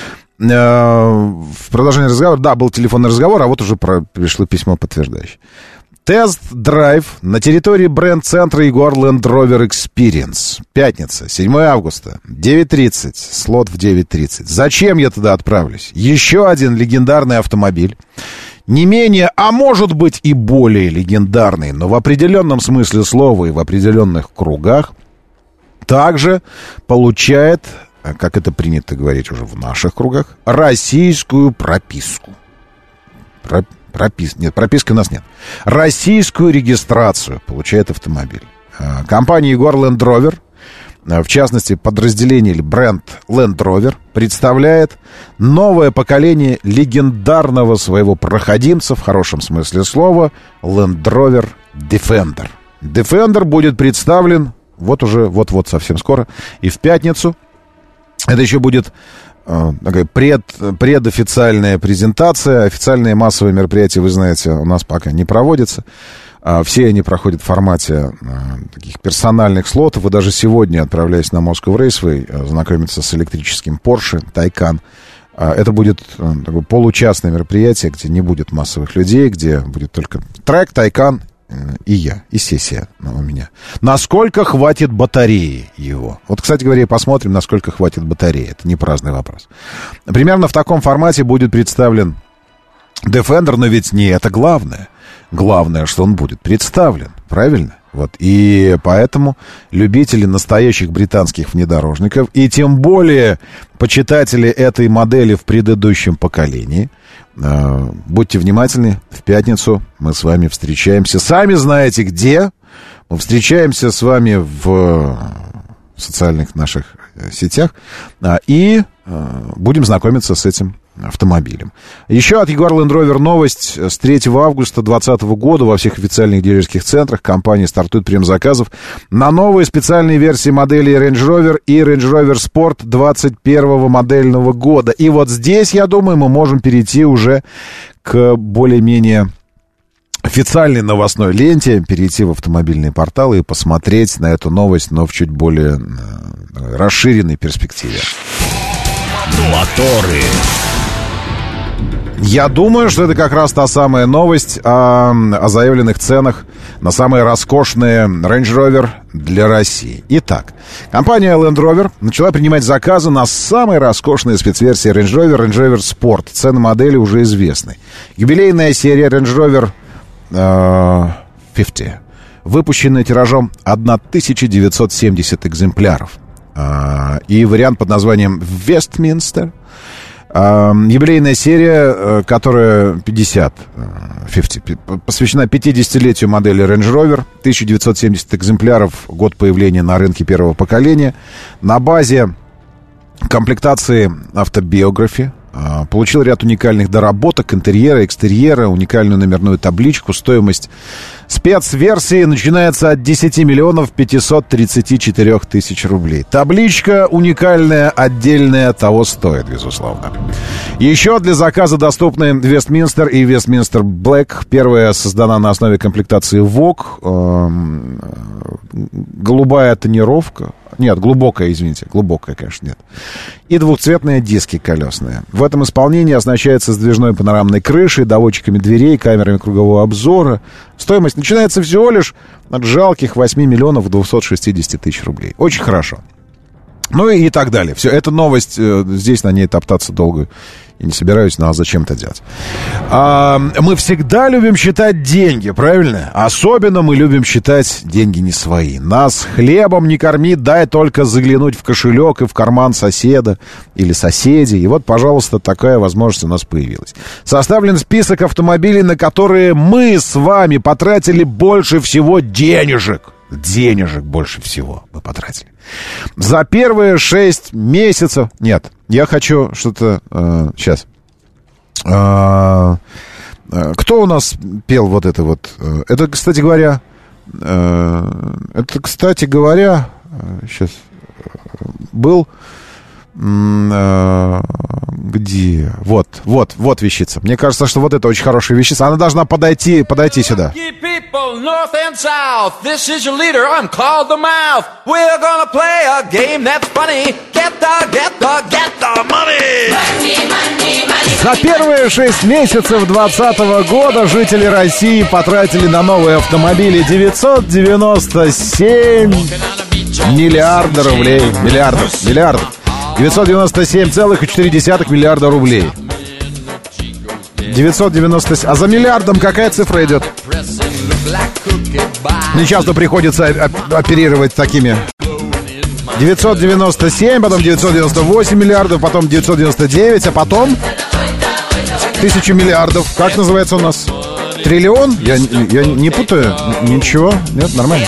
В продолжении разговора, да, был телефонный разговор, а вот уже пришло письмо подтверждающее. Тест-драйв на территории бренд-центра Jaguar Land Rover Experience. Пятница, 7 августа, 9:30, слот в 9:30. Зачем я туда отправлюсь? Еще один легендарный автомобиль. Не менее, а может быть и более легендарный, но в определенном смысле слова и в определенных кругах, также получает, как это принято говорить уже в наших кругах, российскую прописку. Нет, прописки у нас нет. Российскую регистрацию получает автомобиль. Компания Jaguar Land Rover, в частности, подразделение или бренд Land Rover, представляет новое поколение легендарного своего проходимца, в хорошем смысле слова, Land Rover Defender. Defender будет представлен вот совсем скоро, и в пятницу. Это еще будет такая предофициальная презентация. Официальные массовые мероприятия, вы знаете, у нас пока не проводятся. Все они проходят в формате таких персональных слотов. И даже сегодня, отправляясь на Moscow Raceway, знакомиться с электрическим Porsche Taycan. Это будет такое получастное мероприятие, где не будет массовых людей, где будет только трек, Taycan и я, и сессия у меня. Насколько хватит батареи его? Вот, кстати говоря, посмотрим, насколько хватит батареи. Это не праздный вопрос. Примерно в таком формате будет представлен Defender, но ведь не это главное. Главное, что он будет представлен, правильно? Вот. И поэтому любители настоящих британских внедорожников, и тем более почитатели этой модели в предыдущем поколении, будьте внимательны, в пятницу мы с вами встречаемся. Сами знаете где. Мы встречаемся с вами в социальных наших сетях и будем знакомиться с этим автомобилем. Еще от Jaguar Land Rover новость. С 3 августа 2020 года во всех официальных дилерских центрах компании стартует прием заказов на новые специальные версии моделей Range Rover и Range Rover Sport 21 модельного года. И вот здесь, я думаю, мы можем перейти уже к более-менее официальной новостной ленте, перейти в автомобильные порталы и посмотреть на эту новость, но в чуть более расширенной перспективе. Моторы. Я думаю, что это как раз та самая новость о заявленных ценах на самые роскошные Range Rover для России. Итак, компания Land Rover начала принимать заказы на самые роскошные спецверсии Range Rover Sport. Цены модели уже известны. Юбилейная серия Range Rover 50, выпущенная тиражом 1970 экземпляров. И вариант под названием Westminster Юбилейная серия, которая 50, посвящена 50-летию модели Range Rover. 1970 экземпляров, год появления на рынке первого поколения. На базе комплектации автобиографии. Получил ряд уникальных доработок, интерьера, экстерьера, уникальную номерную табличку. Стоимость спецверсии начинается от 10 миллионов 534 тысяч рублей. Табличка уникальная, отдельная, того стоит, безусловно. Еще для заказа доступны Westminster и Westminster Black. Первая создана на основе комплектации Vogue. Голубая тонировка. Нет, глубокая, извините. Глубокая, конечно, нет. И двухцветные диски колесные. В этом исполнении оснащается сдвижной панорамной крышей, доводчиками дверей, камерами кругового обзора. Стоимость начинается всего лишь от жалких 8 миллионов 260 тысяч рублей. Очень хорошо. Ну и так далее. Все, эта новость, здесь на ней топтаться долго я не собираюсь, но зачем это делать? Мы всегда любим считать деньги, правильно? Особенно мы любим считать деньги не свои. Нас хлебом не корми, дай только заглянуть в кошелек и в карман соседа или соседей. И вот, пожалуйста, такая возможность у нас появилась. Составлен список автомобилей, на которые мы с вами потратили больше всего денежек. Денежек больше всего мы потратили. За первые 6 месяцев... Нет, я хочу что-то... сейчас. Кто у нас пел вот это вот? Это, кстати говоря... Сейчас. Был... Где? Вот вещица. Мне кажется, что вот это очень хорошая вещица. Она должна подойти сюда. За первые 6 месяцев 2020 года жители России потратили на новые автомобили 997 миллиардов рублей. Миллиардов. 997,4 миллиарда рублей. 997. А за миллиардом какая цифра идет? Мне часто приходится оперировать такими. 997, потом 998 миллиардов, потом 999, а потом 1000 миллиардов. Как называется у нас? Триллион? Я не путаю? Ничего? Нет, нормально.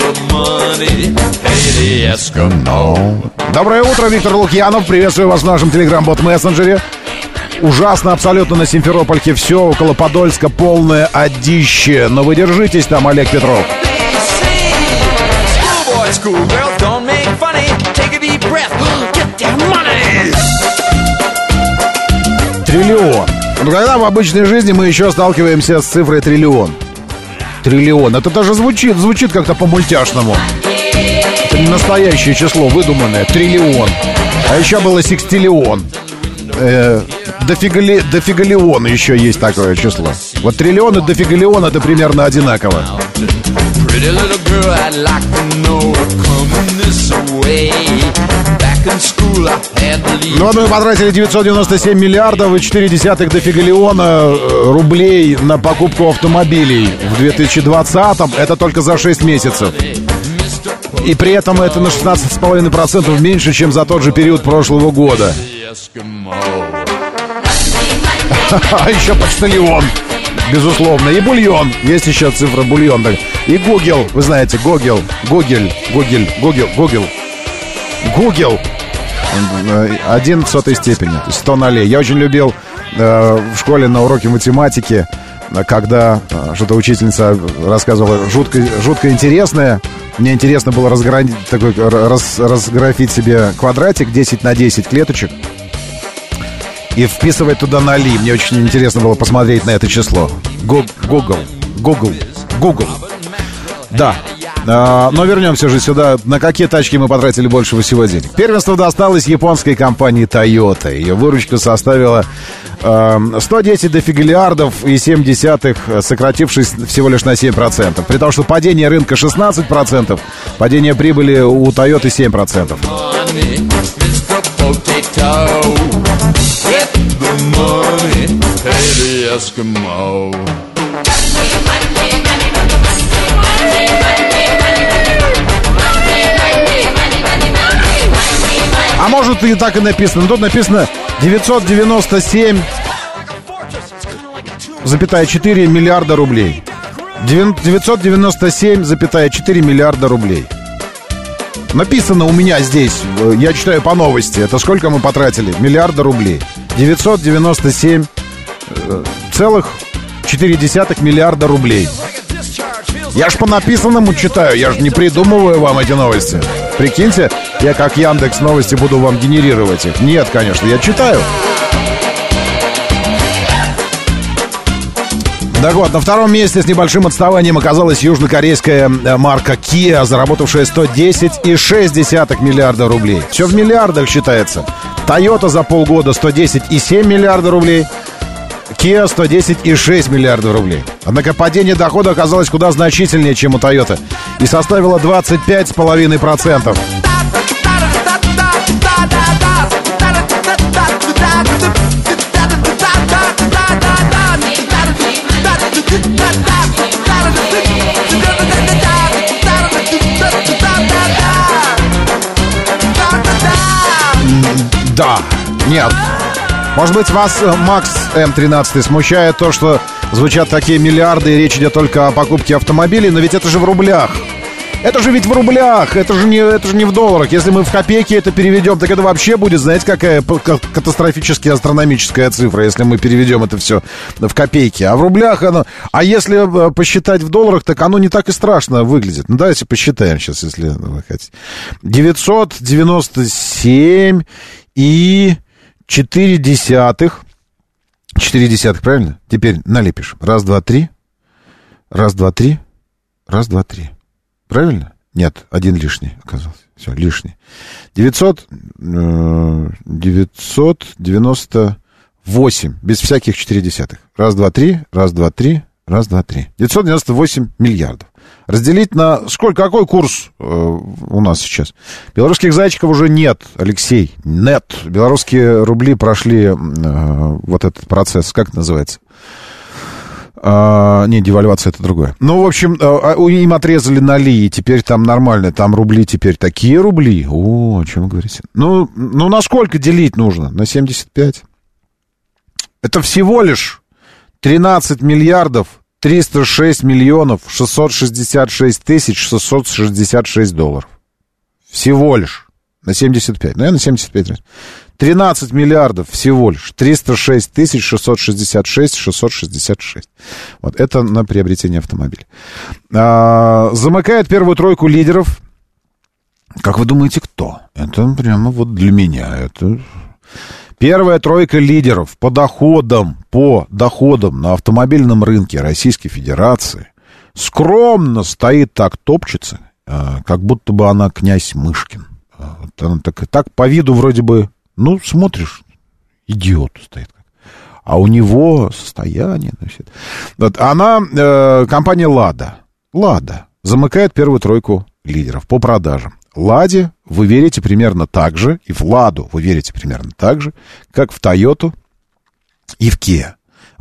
Доброе утро, Виктор Лукьянов. Приветствую вас в нашем телеграм-бот-мессенджере. Ужасно абсолютно на Симферопольке все. Около Подольска полное одище. Но вы держитесь там, Олег Петров. Триллион. Ну, когда в обычной жизни мы еще сталкиваемся с цифрой триллион. Триллион. Это даже звучит как-то по-мультяшному. Это не настоящее число, выдуманное. Триллион. А еще было секстиллион. Дофигалион еще есть такое число. Вот триллион и дофигалион — это примерно одинаково. Ну, мы потратили 997 миллиардов и 0,4 дофигалиона рублей на покупку автомобилей в 2020-м. Это только за 6 месяцев. И при этом это на 16,5% меньше, чем за тот же период прошлого года. А еще почтальон, безусловно. И бульон. Есть еще цифра бульон. И Google, вы знаете, Google. 1/100 степени, то есть 100 нолей. Я очень любил в школе на уроке математики, когда что-то учительница рассказывала жутко интересное. Мне интересно было разграфить себе квадратик 10 на 10 клеточек и вписывать туда ноли. Мне очень интересно было посмотреть на это число. Google. Да. Но вернемся же сюда. На какие тачки мы потратили больше всего денег? Первенство досталось японской компании Toyota. Ее выручка составила 110 дофигалиардов и 0,7, сократившись всего лишь на 7%. При том, что падение рынка 16%, падение прибыли у Toyota 7%. А может и так и написано. Но тут написано 997,4 миллиарда рублей. 997,4 миллиарда рублей. Написано у меня здесь, я читаю по новости. Это сколько мы потратили? Миллиарда рублей. 997,4 миллиарда рублей. Я ж по написанному читаю, я же не придумываю вам эти новости. Прикиньте, я как Яндекс Новости буду вам генерировать их. Нет, конечно, я читаю. Так вот, на втором месте с небольшим отставанием оказалась южнокорейская марка Kia, заработавшая 110,6 миллиарда рублей. Все в миллиардах считается. Toyota за полгода 110,7 миллиарда рублей. Kia 110,6 миллиардов рублей. Однако падение дохода оказалось куда значительнее, чем у Toyota, и составило 25,5%. Да, нет. Может быть, вас, Макс М13, смущает то, что звучат такие миллиарды, и речь идет только о покупке автомобилей, но ведь это же в рублях. Это же ведь в рублях, это же не в долларах. Если мы в копейки это переведем, так это вообще будет, знаете, какая катастрофически астрономическая цифра, если мы переведем это все в копейки. А в рублях оно... А если посчитать в долларах, так оно не так и страшно выглядит. Ну, давайте посчитаем сейчас, если вы хотите. 997 и 0,4. 0,4, правильно? Теперь налепишь. 1, 2, 3. 1, 2, 3. 1, 2, 3. Правильно? Нет, один лишний оказался. Все, лишний. 998. Без всяких 0,4. 1, 2, 3. 1, 2, 3. 1, 2, 3. 998 миллиардов. Разделить на... Сколько? Какой курс у нас сейчас? Белорусских зайчиков уже нет, Алексей. Нет. Белорусские рубли прошли вот этот процесс. Как это называется? Не, девальвация это другое. Ну, в общем, им отрезали ноли, и теперь там нормально. Там рубли теперь такие рубли. О чем вы говорите? Ну, на сколько делить нужно? На 75? Это всего лишь 13 миллиардов 306 миллионов 666 тысяч 666 долларов. Всего лишь. На 75. Наверное, 75. 13 миллиардов всего лишь. 306 тысяч 666 666. Вот это на приобретение автомобиля. Замыкает первую тройку лидеров. Как вы думаете, кто? Это прямо вот для меня. Это... Первая тройка лидеров по доходам на автомобильном рынке Российской Федерации скромно стоит так, топчется, как будто бы она князь Мышкин. Она так по виду вроде бы, ну, смотришь, идиот стоит. А у него состояние. Вот, она, компания «Лада». «Лада» замыкает первую тройку лидеров по продажам. «Ладе» вы верите примерно так же, и в «Ладу» вы верите примерно так же, как в «Тойоту» и в «Киа».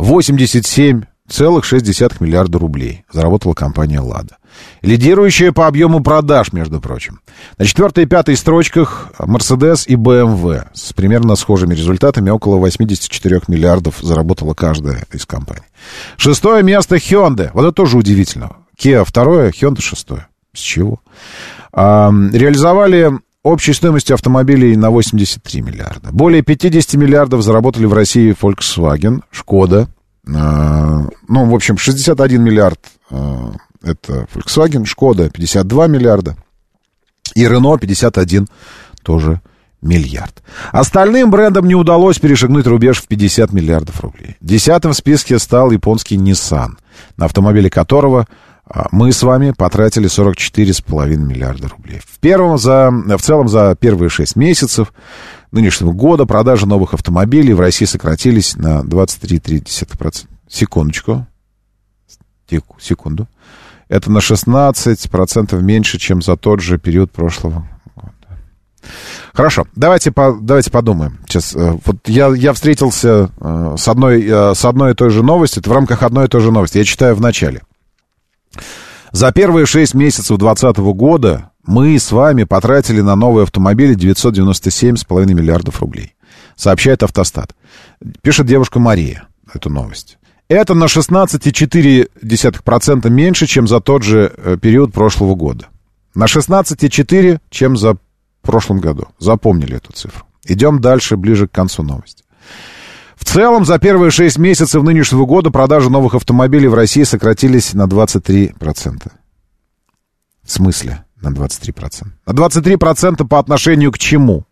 87,6 миллиарда рублей заработала компания «Лада». Лидирующая по объему продаж, между прочим. На 4-й и 5-й строчках «Мерседес» и «БМВ» с примерно схожими результатами, около 84 миллиардов заработала каждая из компаний. 6-е место «Hyundai». Вот это тоже удивительно. «Киа» 2-е, «Hyundai» 6-е. С чего? Реализовали общей стоимостью автомобилей на 83 миллиарда. Более 50 миллиардов заработали в России Volkswagen, Шкода. Ну, в общем, 61 миллиард это Volkswagen, Шкода 52 миллиарда. И Renault 51 тоже миллиард. Остальным брендам не удалось перешагнуть рубеж в 50 миллиардов рублей. 10-м в списке стал японский Nissan, на автомобиле которого мы с вами потратили 44,5 миллиарда рублей. В целом за первые 6 месяцев нынешнего года продажи новых автомобилей в России сократились на 23,3%. Секунду. Это на 16% меньше, чем за тот же период прошлого года. Хорошо, давайте подумаем. Сейчас, вот я встретился с одной и той же новостью. Это в рамках одной и той же новости. Я читаю в начале. За первые 6 месяцев 2020 года Мы с вами потратили на новые автомобили 997,5 миллиардов рублей. Сообщает Автостат. Пишет девушка Мария эту новость. Это на 16,4% меньше, чем за тот же период прошлого года. На 16,4%, чем за прошлом году. Запомнили эту цифру. Идем дальше, ближе к концу новости. В целом, за первые 6 месяцев нынешнего года продажи новых автомобилей в России сократились на 23%. В смысле на 23%? На 23% по отношению к чему?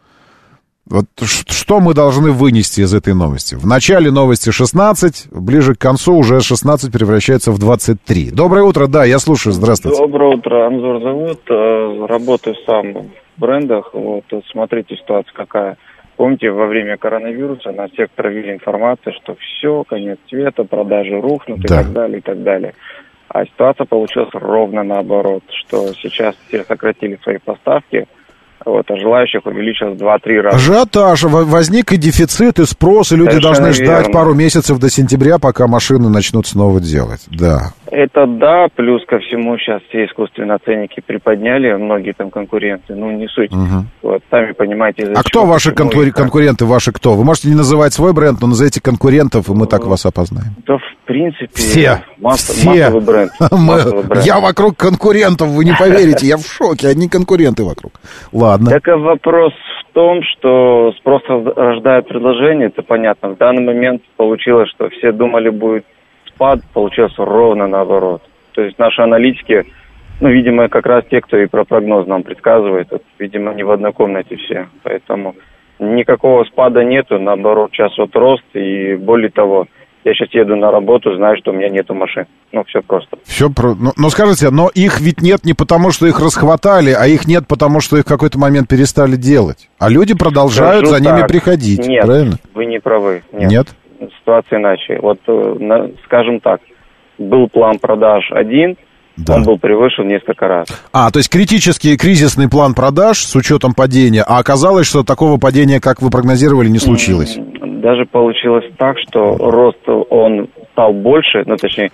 Вот что мы должны вынести из этой новости? В начале новости 16, ближе к концу уже 16 превращается в 23. Доброе утро, да, я слушаю, здравствуйте. Доброе утро, Анзор зовут, работаю сам в брендах, вот, смотрите, ситуация какая. Помните, во время коронавируса на всех травили информацию, что все, конец света, продажи рухнут и так далее, и так далее. А ситуация получилась ровно наоборот, что сейчас все сократили свои поставки, вот, а желающих увеличилось 2-3 раза. Ажиотаж, возник и дефицит, и спрос, и люди Совершенно должны ждать верно. пару месяцев до сентября, пока машины начнут снова делать, да. Это да, плюс ко всему сейчас все искусственные ценники приподняли, многие там конкуренты, ну не суть. Угу. Вот, сами понимаете, из-за А кто чего, ваши почему и как. конкуренты, ваши кто? Вы можете не называть свой бренд, но назовите конкурентов, и мы так вас опознаем. Да, в принципе, Все. массовый бренд. Массовый бренд. Я вокруг конкурентов, вы не поверите, я в шоке, одни конкуренты вокруг. Ладно. Так вопрос в том, что спрос рождает предложение, это понятно. В данный момент получилось, что все думали, будет спад, получился ровно наоборот. То есть наши аналитики, ну, видимо, как раз те, кто и про прогноз нам предсказывает, вот, видимо, не в одной комнате все. Поэтому никакого спада нету, наоборот, сейчас вот рост, и более того, я сейчас еду на работу, знаю, что у меня нету машин. Ну, все просто. Все но скажите, но их ведь нет не потому, что их расхватали, а их нет потому, что их в какой-то момент перестали делать. А люди продолжают за ними приходить. Нет, правильно? Вы не правы. Нет? Ситуация иначе. Вот, скажем так, был план продаж один, он был превышен несколько раз. То есть кризисный план продаж с учетом падения, а оказалось, что такого падения, как вы прогнозировали, не случилось? Даже получилось так, что рост, он стал больше, ну, точнее,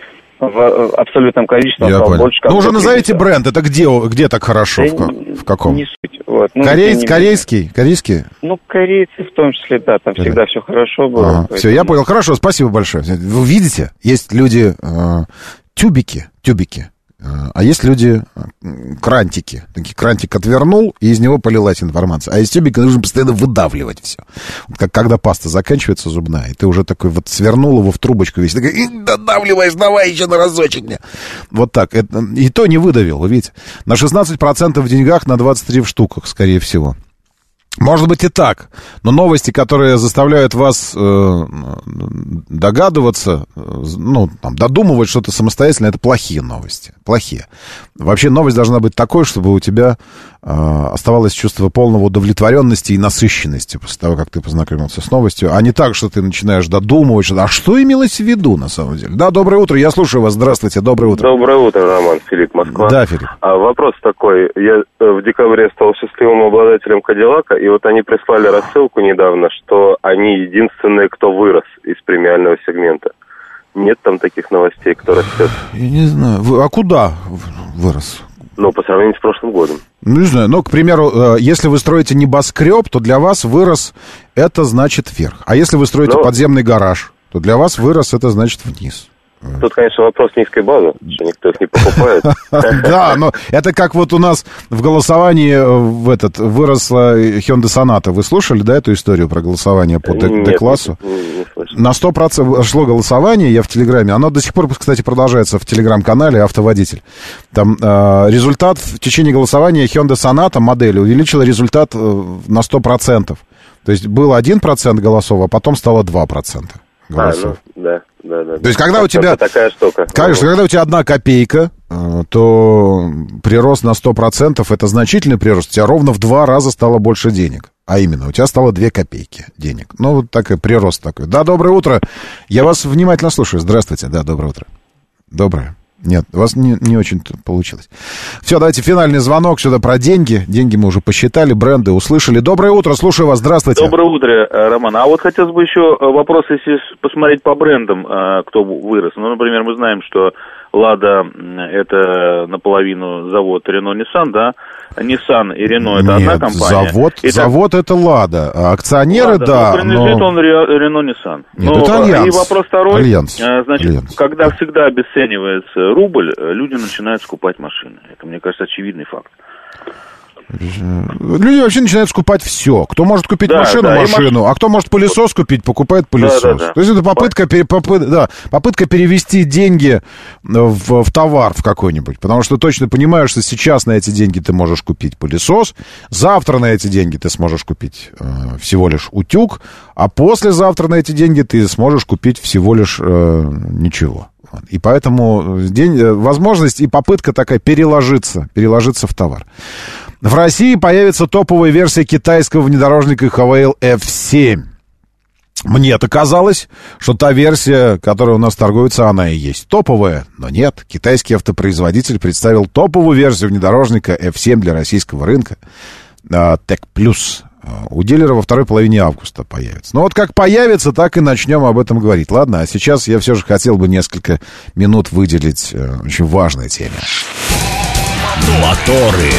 в абсолютном количестве он стал больше. Ну, уже назовите бренд, это где так хорошо, в каком? Не суть. Вот. Ну, Корейский? Ну, корейцы в том числе, да, там всегда все хорошо было. Все, я понял, хорошо, спасибо большое. Вы видите, есть люди тюбики, а есть люди крантики. Такие крантик отвернул, и из него полилась информация. А из тюбика нужно постоянно выдавливать все. Вот как когда паста заканчивается зубная, и ты уже такой вот свернул его в трубочку весь, такой, додавливаешь, давай еще на разочек мне. Вот так. И то не выдавил, вы видите. На 16% в деньгах, на 23% в штуках, скорее всего. Может быть и так, но новости, которые заставляют вас догадываться, додумывать что-то самостоятельно, это плохие новости, плохие. Вообще новость должна быть такой, чтобы у тебя оставалось чувство полного удовлетворенности и насыщенности после того, как ты познакомился с новостью, а не так, что ты начинаешь додумывать, что имелось в виду на самом деле. Да, доброе утро, я слушаю вас, здравствуйте, доброе утро. Доброе утро, Роман, Филипп, Москва. Да, Филипп. Вопрос такой, я в декабре стал счастливым обладателем Кадиллака, и вот они прислали рассылку недавно, что они единственные, кто вырос из премиального сегмента. Нет там таких новостей, кто растет? Я не знаю, а куда вырос? Ну, по сравнению с прошлым годом. Ну, не знаю, но, к примеру, если вы строите небоскреб, то для вас вырос, это значит вверх. А если вы строите подземный гараж, то для вас вырос, это значит вниз. Тут, конечно, вопрос низкой базы, что никто их не покупает. Да, но это как вот у нас в голосовании выросла Hyundai Sonata. Вы слушали, да, эту историю про голосование по D-классу? На 100% шло голосование, я в Телеграме. Оно до сих пор, кстати, продолжается в Телеграм-канале «Автоводитель». Там результат в течение голосования Hyundai Sonata модели увеличила результат на 100%. То есть было 1% голосов, а потом стало 2% голосов. Да. То есть, когда у тебя... Такая штука. Конечно, когда у тебя 1 копейка, то прирост на 100% это значительный прирост. У тебя ровно в 2 раза стало больше денег. А именно, у тебя стало 2 копейки денег. Ну, вот такой прирост такой. Да, доброе утро. Я вас внимательно слушаю. Здравствуйте. Да, доброе утро. Доброе. Нет, у вас не очень получилось. Все, давайте финальный звонок сюда про деньги. Деньги мы уже посчитали, бренды услышали. Доброе утро, слушаю вас, здравствуйте. Доброе утро, Роман. А вот хотелось бы еще вопрос, если посмотреть по брендам, кто вырос. Ну, например, мы знаем, что Лада это наполовину завод Рено-Ниссан, да? Ниссан и Рено это одна компания. Завод это Лада, а акционеры, Лада, да. Принадлежит он Рено-Ниссан. Это Альянс. И вопрос второй. Альянс. Значит, Альянс. когда всегда обесценивается рубль, люди начинают скупать машины. Это, мне кажется, очевидный факт. Люди вообще начинают скупать все. Кто может купить машину, а кто может пылесос купить, покупает пылесос. Да. То есть это попытка перевести деньги в товар в какой-нибудь. Потому что точно понимаешь, что сейчас на эти деньги ты можешь купить пылесос, завтра на эти деньги ты сможешь купить всего лишь утюг, а послезавтра на эти деньги ты сможешь купить всего лишь ничего. И поэтому возможность и попытка такая переложиться в товар. В России появится топовая версия китайского внедорожника Havail F7. Мне-то казалось, что та версия, которая у нас торгуется, она и есть топовая. Но нет, китайский автопроизводитель представил топовую версию внедорожника F7 для российского рынка. Tech Plus. У дилера во второй половине августа появится. Ну вот как появится, так и начнем об этом говорить. Ладно, а сейчас я все же хотел бы несколько минут выделить очень важной теме. Моторы.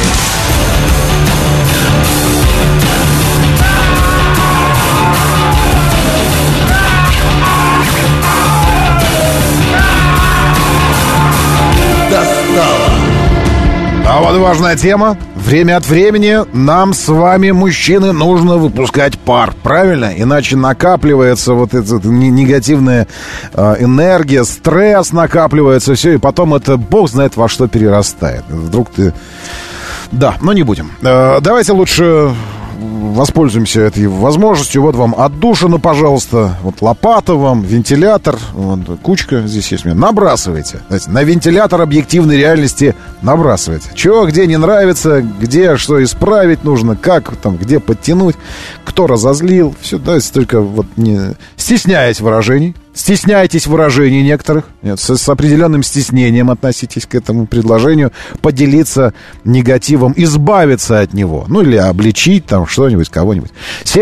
А вот важная тема. Время от времени нам с вами, мужчины, нужно выпускать пар. Правильно? Иначе накапливается вот эта негативная энергия, стресс накапливается, все, и потом это бог знает во что перерастает. Вдруг ты... Да, но не будем. Давайте лучше воспользуемся этой возможностью. Вот вам отдушина, пожалуйста. Вот лопата вам, вентилятор. Вот, кучка здесь есть. Набрасывайте. Знаете, на вентилятор объективной реальности набрасывайте. Чего, где не нравится, где что исправить нужно, как там, где подтянуть, кто разозлил. Все, давайте только вот не стесняясь выражений. Стесняйтесь выражений некоторых. Нет, с определенным стеснением относитесь к этому предложению. Поделиться негативом, избавиться от него. Ну, или обличить там что-нибудь, кого-нибудь.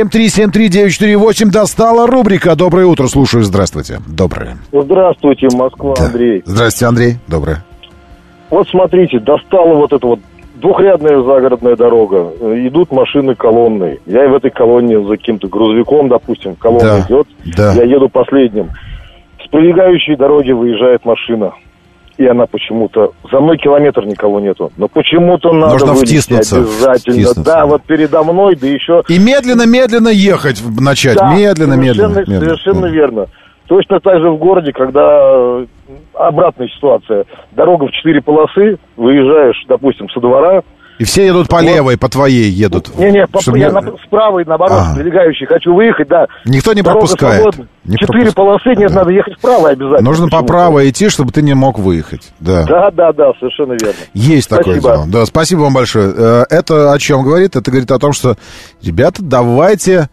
7373948. Достала рубрика «Доброе утро». Слушаю, здравствуйте. Доброе. Здравствуйте, Москва, да. Андрей. Здравствуйте, Андрей. Доброе. Вот смотрите, достала вот эта вот двухрядная загородная дорога. Идут машины колонной. Я в этой колонне за каким-то грузовиком, допустим, колонна идет. Да. Я еду последним. С прилегающей дороги выезжает машина. И она почему-то... За мной километр никого нету. Но почему-то надо вылезти обязательно. Втиснуться. Да, вот передо мной, да еще... И медленно-медленно ехать начать. Да, медленно-медленно. Совершенно верно. Точно так же в городе, когда обратная ситуация. Дорога в 4 полосы, выезжаешь, допустим, со двора. И все едут по левой, по твоей едут. Не-не, я справа и наоборот, прилегающий, хочу выехать, да. Никто не пропускает. 4 полосы, нет, надо ехать вправо обязательно. Нужно поправо идти, чтобы ты не мог выехать. Да, совершенно верно. Есть такое дело. Да, спасибо вам большое. Это о чем говорит? Это говорит о том, что, ребята, давайте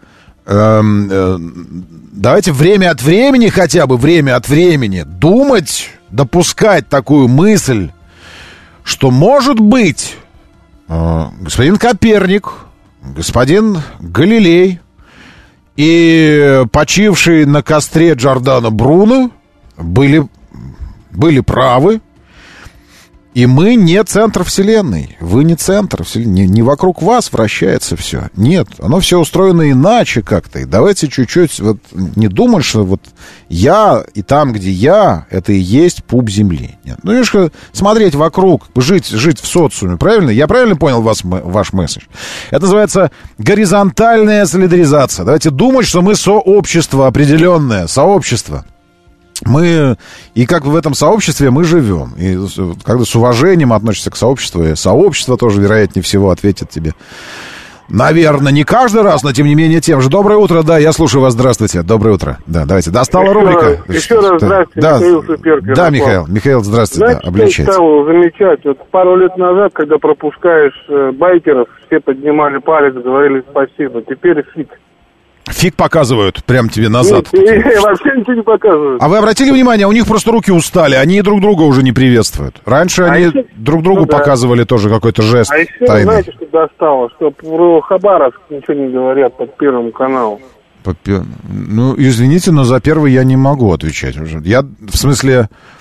время от времени, хотя бы время от времени, думать, допускать такую мысль, что, может быть, господин Коперник, господин Галилей и почивший на костре Джордано Бруно были правы. И мы не центр Вселенной. Вы не центр Вселенной. Не вокруг вас вращается все. Нет, оно все устроено иначе как-то. И давайте чуть-чуть вот не думать, что вот я и там, где я, это и есть пуп земли. Нет. Ну, немножко смотреть вокруг, жить в социуме. Правильно? Я правильно понял ваш месседж? Это называется горизонтальная солидаризация. Давайте думать, что мы сообщество определенное. Сообщество. Мы, и как в этом сообществе мы живем. И когда с уважением относишься к сообществу, и сообщество тоже, вероятнее всего, ответит тебе. Наверное, не каждый раз, но тем не менее тем же. Доброе утро, да, я слушаю вас, здравствуйте. Доброе утро. Да, давайте. Достала рубрика. Еще раз здравствуйте, да, Михаил Суперкер. Да, Михаил, здравствуйте. Знаете, да, обличайте. стало замечать? Вот пару лет назад, когда пропускаешь байкеров, все поднимали палец, говорили спасибо. Теперь Фиг показывают прям тебе назад. Вообще ничего не показывают. А вы обратили внимание, у них просто руки устали, они друг друга уже не приветствуют. Раньше они друг другу показывали тоже какой-то жест тайный. Знаете, что достало? Что про Хабаровск ничего не говорят под Первым каналом. Ну, извините, но за Первый я не могу отвечать уже. Я, в смысле,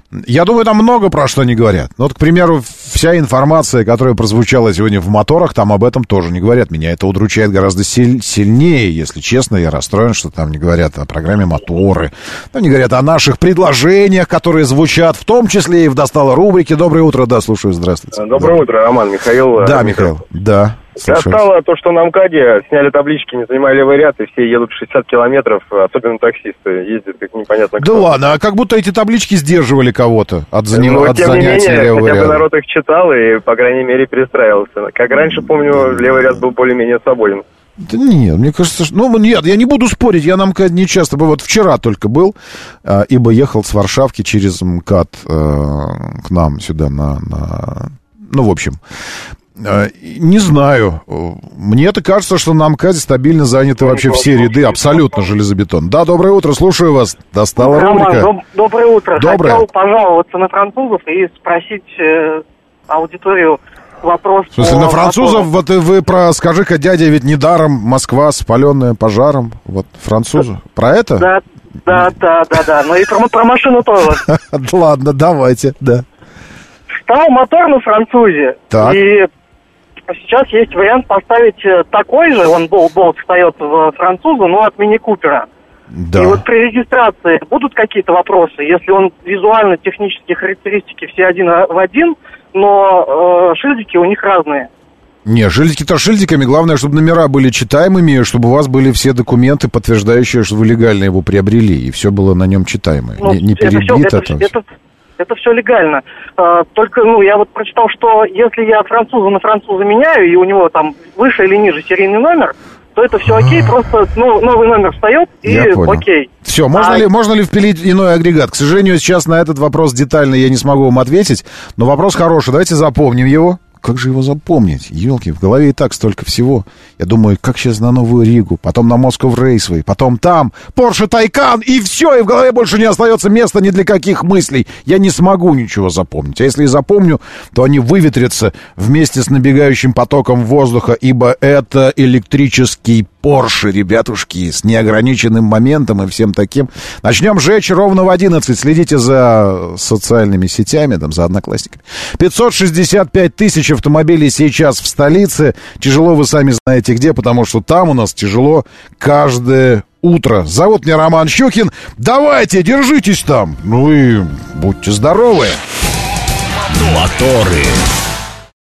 Я думаю, там много про что не говорят. Ну, вот, к примеру, вся информация, которая прозвучала сегодня в моторах, там об этом тоже не говорят. Меня это удручает гораздо сильнее, если честно. Я расстроен, что там не говорят о программе «Моторы». Там не говорят о наших предложениях, которые звучат, в том числе и в «Достало» рубрике. Доброе утро, да, слушаю, здравствуйте. Доброе утро, Роман, Михаил. Да, Михаил, да. Достало то, что на МКАДе сняли таблички, не занимая левый ряд, и все едут 60 километров, особенно таксисты, ездят как непонятно кто. Да ладно, а как будто эти таблички сдерживали кого-то от занятия левого ряда. Тем не менее, хотя бы народ их читал и, по крайней мере, перестраивался. Как раньше, помню, левый ряд был более-менее свободен. Да нет, мне кажется, что... Ну, нет, я не буду спорить, я на МКАДе не часто был. Вот вчера только был, ибо ехал с Варшавки через МКАД к нам сюда Ну, в общем... Не знаю. Мне-то кажется, что на МКАДе стабильно заняты вообще все ряды, абсолютно железобетон. Да, доброе утро, слушаю вас. Достала рубрика. Роман, доброе утро. Доброе. Хотел пожаловаться на французов и спросить аудиторию вопрос. В смысле, на французов? Вот вы про «Скажи-ка, дядя, ведь недаром Москва спаленная пожаром». Вот французы. Про это? Да. Но и про машину тоже. Ладно, давайте, да. Стал мотор на французе. Так. И сейчас есть вариант поставить такой же, он болт встает в француза, но от мини-купера. Да. И вот при регистрации будут какие-то вопросы, если он визуально, технические характеристики все один в один, но шильдики у них разные. Не, шильдики-то шильдиками, главное, чтобы номера были читаемыми, чтобы у вас были все документы, подтверждающие, что вы легально его приобрели, и все было на нем читаемое. Ну, не перебито. Это все легально. Только, я вот прочитал, что если я француза на француза меняю, и у него там выше или ниже серийный номер, то это все окей, просто новый номер встает, и окей. Все, можно ли впилить иной агрегат? К сожалению, сейчас на этот вопрос детально я не смогу вам ответить, но вопрос хороший, давайте запомним его. Как же его запомнить? Елки, в голове и так столько всего. Я думаю, как сейчас на Новую Ригу, потом на Москов Рейсвей, потом там Porsche Taycan, и все, и в голове больше не остается места ни для каких мыслей. Я не смогу ничего запомнить. А если и запомню, то они выветрятся вместе с набегающим потоком воздуха, ибо это электрический Porsche, ребятушки, с неограниченным моментом и всем таким. Начнем жечь ровно в 11. Следите за социальными сетями, там, за одноклассниками. 565 тысяч автомобилей сейчас в столице. Тяжело, вы сами знаете где, потому что там у нас тяжело каждое утро. Зовут меня Роман Щукин. Давайте, держитесь там. Ну и будьте здоровы. Моторы.